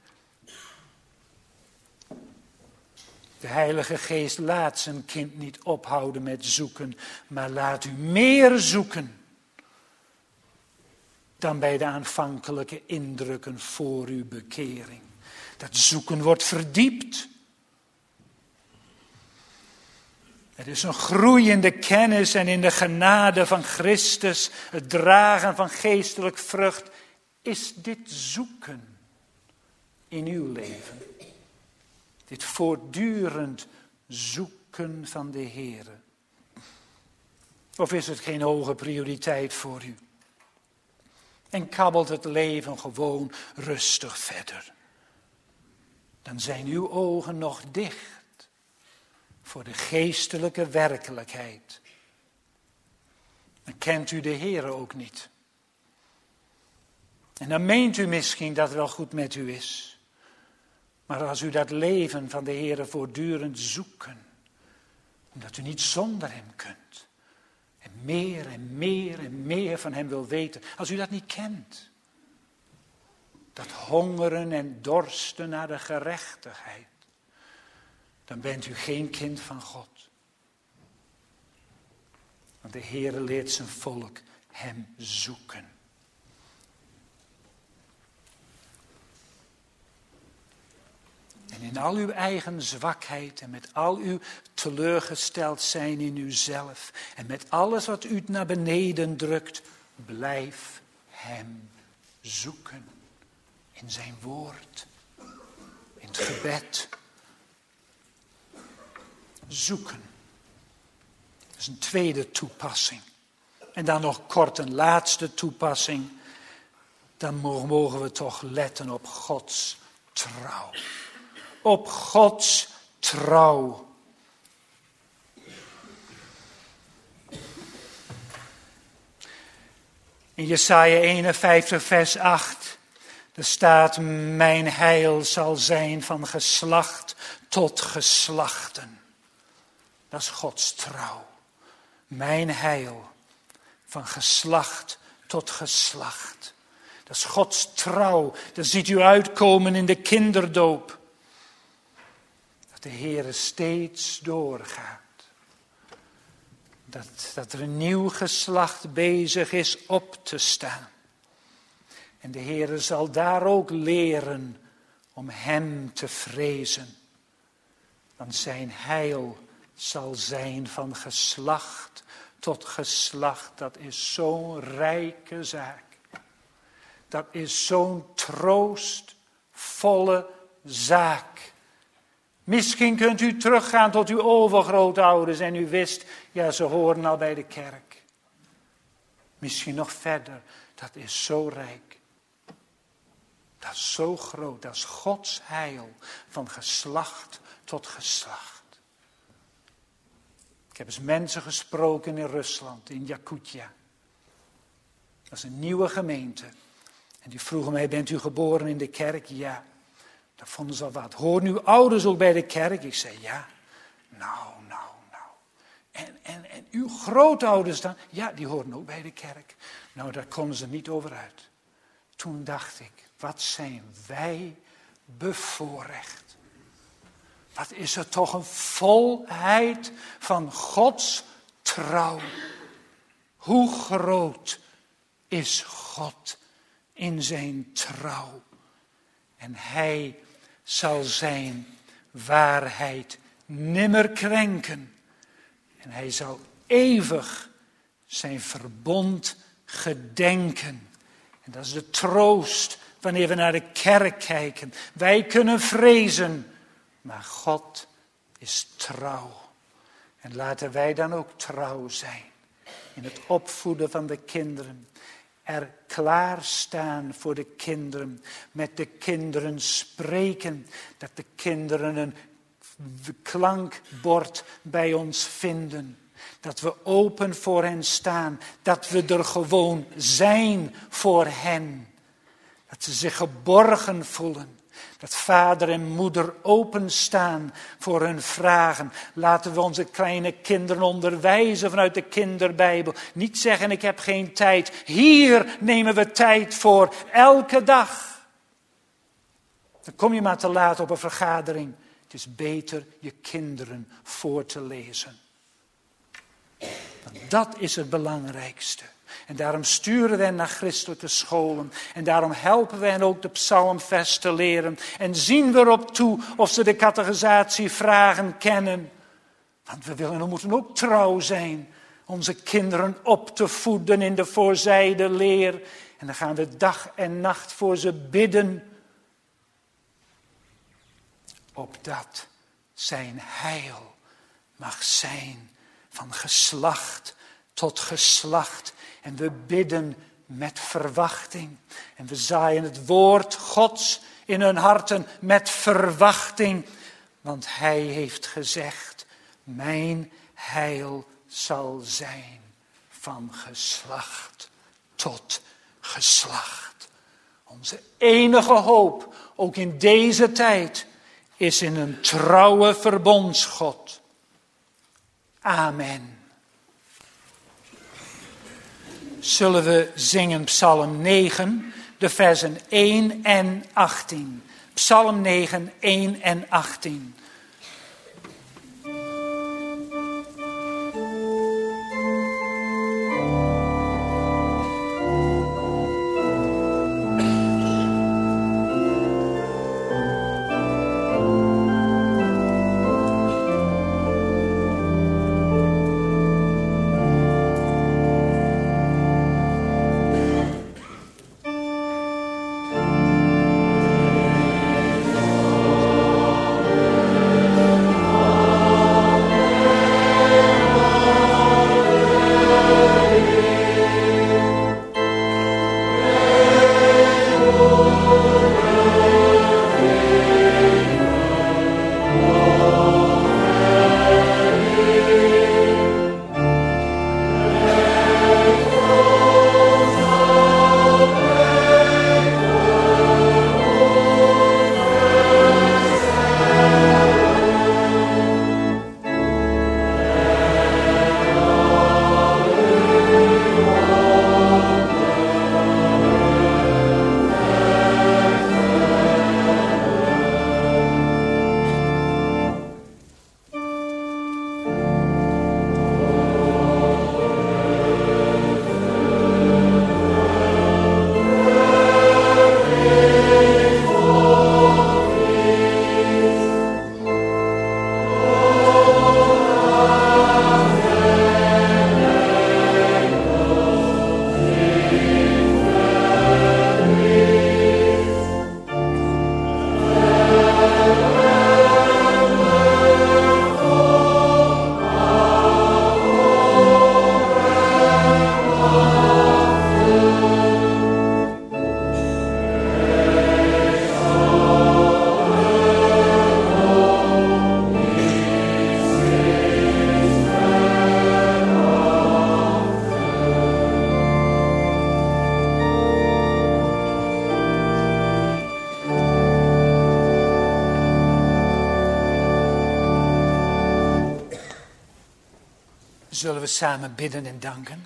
Speaker 1: De Heilige Geest laat zijn kind niet ophouden met zoeken, maar laat u meer zoeken dan bij de aanvankelijke indrukken voor uw bekering. Dat zoeken wordt verdiept. Er is een groei in de kennis en in de genade van Christus, het dragen van geestelijk vrucht. Is dit zoeken in uw leven? Dit voortdurend zoeken van de Heere. Of is het geen hoge prioriteit voor u? En kabbelt het leven gewoon rustig verder. Dan zijn uw ogen nog dicht voor de geestelijke werkelijkheid. Dan kent u de Heere ook niet. En dan meent u misschien dat het wel goed met u is. Maar als u dat leven van de Heere voortdurend zoeken, omdat u niet zonder hem kunt, en meer en meer en meer van hem wil weten, als u dat niet kent, dat hongeren en dorsten naar de gerechtigheid, dan bent u geen kind van God. Want de Heere leert zijn volk hem zoeken. En in al uw eigen zwakheid en met al uw teleurgesteld zijn in uzelf en met alles wat u naar beneden drukt, blijf hem zoeken. In zijn woord, in het gebed. Zoeken. Dat is een tweede toepassing. En dan nog kort een laatste toepassing. Dan mogen we toch letten op Gods trouw. Op Gods trouw. In Jesaja 51 vers 8, er staat: mijn heil zal zijn van geslacht tot geslachten. Dat is Gods trouw. Mijn heil van geslacht tot geslacht. Dat is Gods trouw. Dat ziet u uitkomen in de kinderdoop. De Heere steeds doorgaat. Dat er een nieuw geslacht bezig is op te staan. En de Heere zal daar ook leren om hem te vrezen. Want zijn heil zal zijn van geslacht tot geslacht. Dat is zo'n rijke zaak. Dat is zo'n troostvolle zaak. Misschien kunt u teruggaan tot uw overgrootouders en u wist, ja, ze horen al bij de kerk. Misschien nog verder, dat is zo rijk. Dat is zo groot, dat is Gods heil van geslacht tot geslacht. Ik heb eens mensen gesproken in Rusland, in Yakutia. Dat is een nieuwe gemeente. En die vroegen mij, bent u geboren in de kerk? Ja. Dat vonden ze al wat. Horen uw ouders ook bij de kerk? Ik zei, ja. Nou. En uw grootouders dan? Ja, die horen ook bij de kerk. Nou, daar konden ze niet over uit. Toen dacht ik, wat zijn wij bevoorrecht. Wat is er toch een volheid van Gods trouw. Hoe groot is God in zijn trouw. En hij zal zijn waarheid nimmer krenken. En hij zal eeuwig zijn verbond gedenken. En dat is de troost wanneer we naar de kerk kijken. Wij kunnen vrezen, maar God is trouw. En laten wij dan ook trouw zijn in het opvoeden van de kinderen. Er klaarstaan voor de kinderen. Met de kinderen spreken. Dat de kinderen een klankbord bij ons vinden. Dat we open voor hen staan. Dat we er gewoon zijn voor hen. Dat ze zich geborgen voelen. Dat vader en moeder openstaan voor hun vragen. Laten we onze kleine kinderen onderwijzen vanuit de kinderbijbel. Niet zeggen, ik heb geen tijd. Hier nemen we tijd voor, elke dag. Dan kom je maar te laat op een vergadering. Het is beter je kinderen voor te lezen. Want dat is het belangrijkste. En daarom sturen we hen naar christelijke scholen. En daarom helpen we hen ook de psalmvers te leren. En zien we erop toe of ze de categorisatievragen kennen. Want we moeten ook trouw zijn. Onze kinderen op te voeden in de voorzijde leer. En dan gaan we dag en nacht voor ze bidden. Opdat zijn heil mag zijn van geslacht tot geslacht. En we bidden met verwachting. En we zaaien het woord Gods in hun harten met verwachting. Want hij heeft gezegd, mijn heil zal zijn van geslacht tot geslacht. Onze enige hoop, ook in deze tijd, is in een trouwe verbondsgod. Amen. Zullen we zingen Psalm 9, de versen 1 en 18. Psalm 9, 1 en 18. Zullen we samen bidden en danken?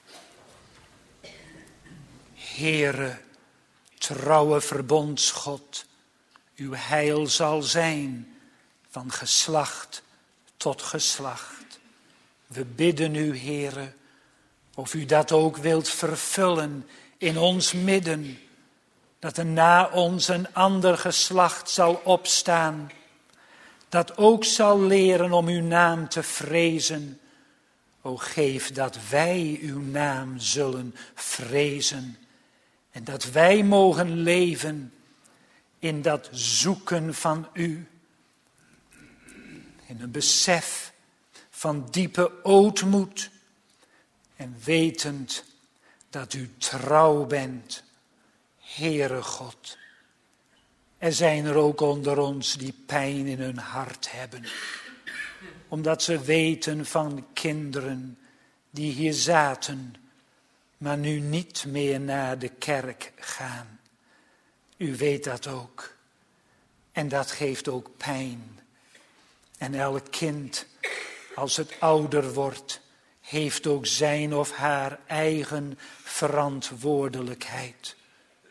Speaker 1: Heere, trouwe verbondsgod, uw heil zal zijn van geslacht tot geslacht. We bidden u, Heere, of u dat ook wilt vervullen in ons midden, dat er na ons een ander geslacht zal opstaan, dat ook zal leren om uw naam te vrezen. O geef dat wij uw naam zullen vrezen en dat wij mogen leven in dat zoeken van u. In een besef van diepe ootmoed en wetend dat u trouw bent, Heere God. Er zijn er ook onder ons die pijn in hun hart hebben, omdat ze weten van kinderen die hier zaten, maar nu niet meer naar de kerk gaan. U weet dat ook. En dat geeft ook pijn. En elk kind, als het ouder wordt, heeft ook zijn of haar eigen verantwoordelijkheid.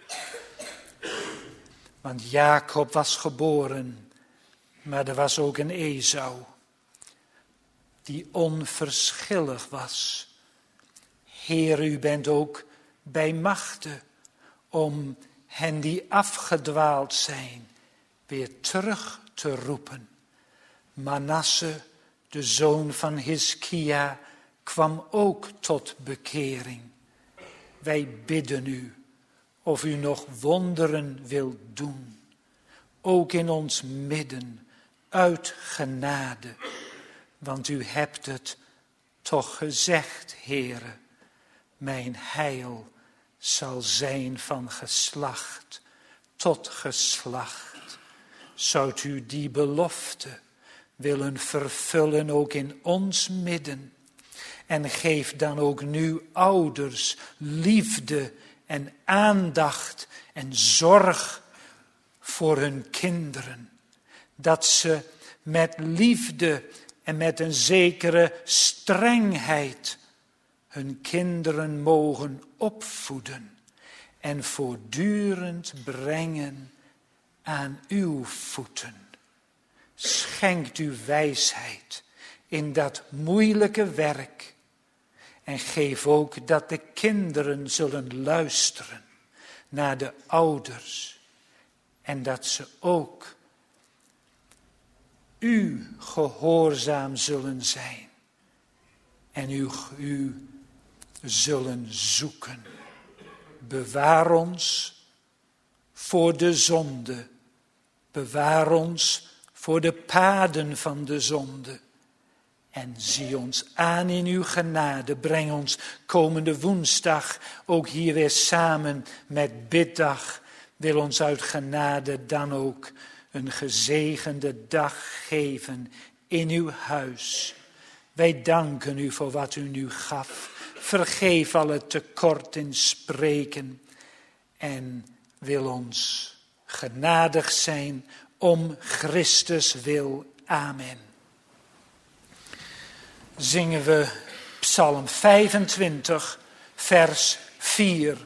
Speaker 1: Want Jacob was geboren, maar er was ook een Esau, die onverschillig was. Heer, u bent ook bij machte om hen die afgedwaald zijn, weer terug te roepen. Manasse, de zoon van Hiskia, kwam ook tot bekering. Wij bidden u of u nog wonderen wilt doen, ook in ons midden, uit genade. Want u hebt het toch gezegd, Heere, mijn heil zal zijn van geslacht tot geslacht. Zoudt u die belofte willen vervullen ook in ons midden? En geef dan ook nu ouders liefde en aandacht en zorg voor hun kinderen. Dat ze met liefde en met een zekere strengheid hun kinderen mogen opvoeden en voortdurend brengen aan uw voeten. Schenkt u wijsheid in dat moeilijke werk. En geef ook dat de kinderen zullen luisteren naar de ouders. En dat ze ook u gehoorzaam zullen zijn. En u zullen zoeken. Bewaar ons voor de zonde. Bewaar ons voor de paden van de zonde. En zie ons aan in uw genade. Breng ons komende woensdag ook hier weer samen met biddag. Wil ons uit genade dan ook een gezegende dag geven in uw huis. Wij danken u voor wat u nu gaf. Vergeef alle tekort in spreken. En wil ons genadig zijn om Christus wil. Amen. Zingen we Psalm 25, vers 4.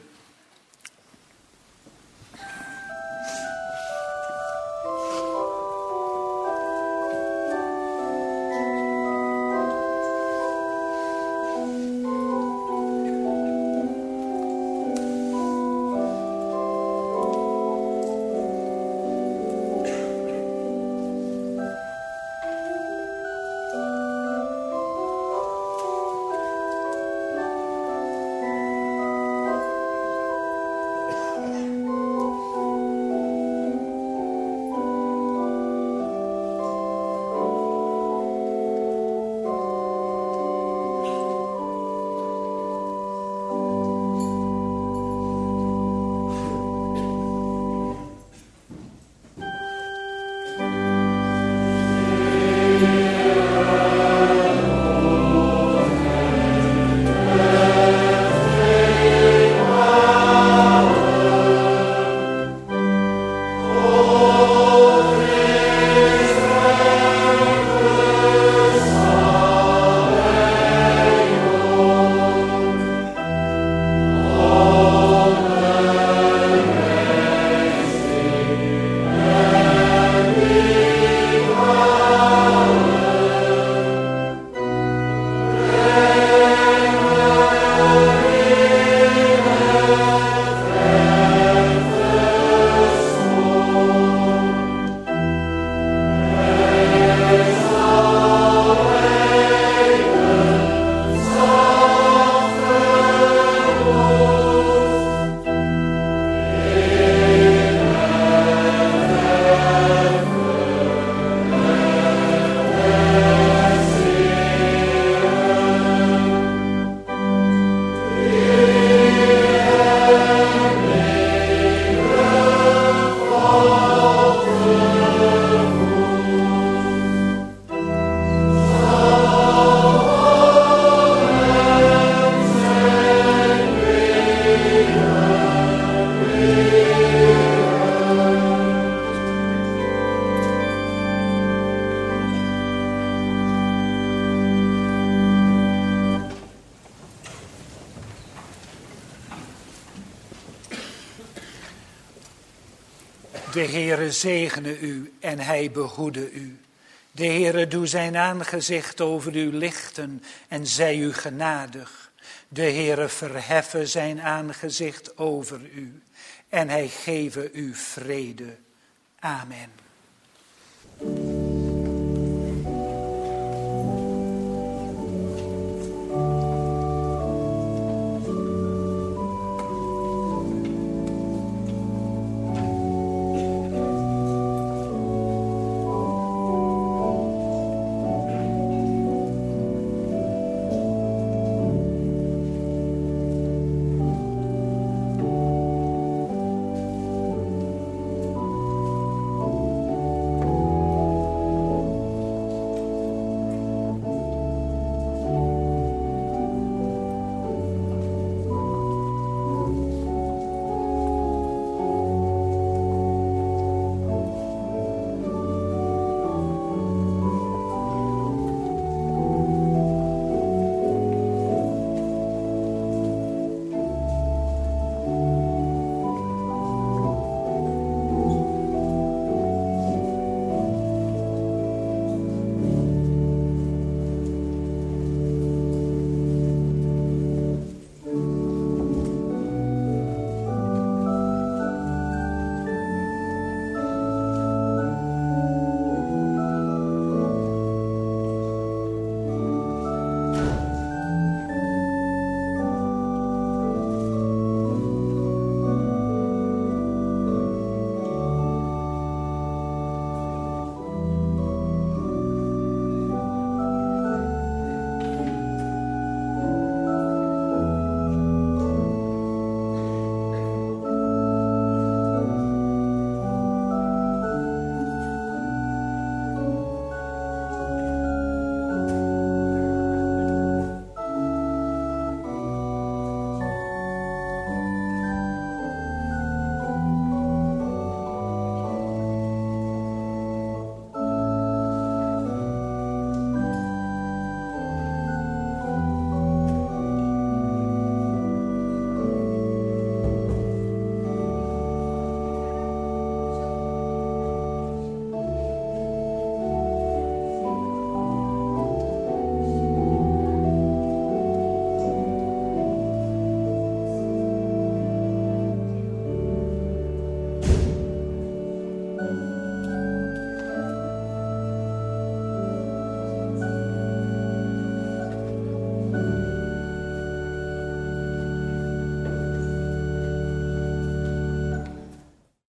Speaker 1: De Heere zegene u en hij behoede u. De Heere doe zijn aangezicht over u lichten en zij u genadig. De Heere verheffe zijn aangezicht over u en hij geve u vrede. Amen.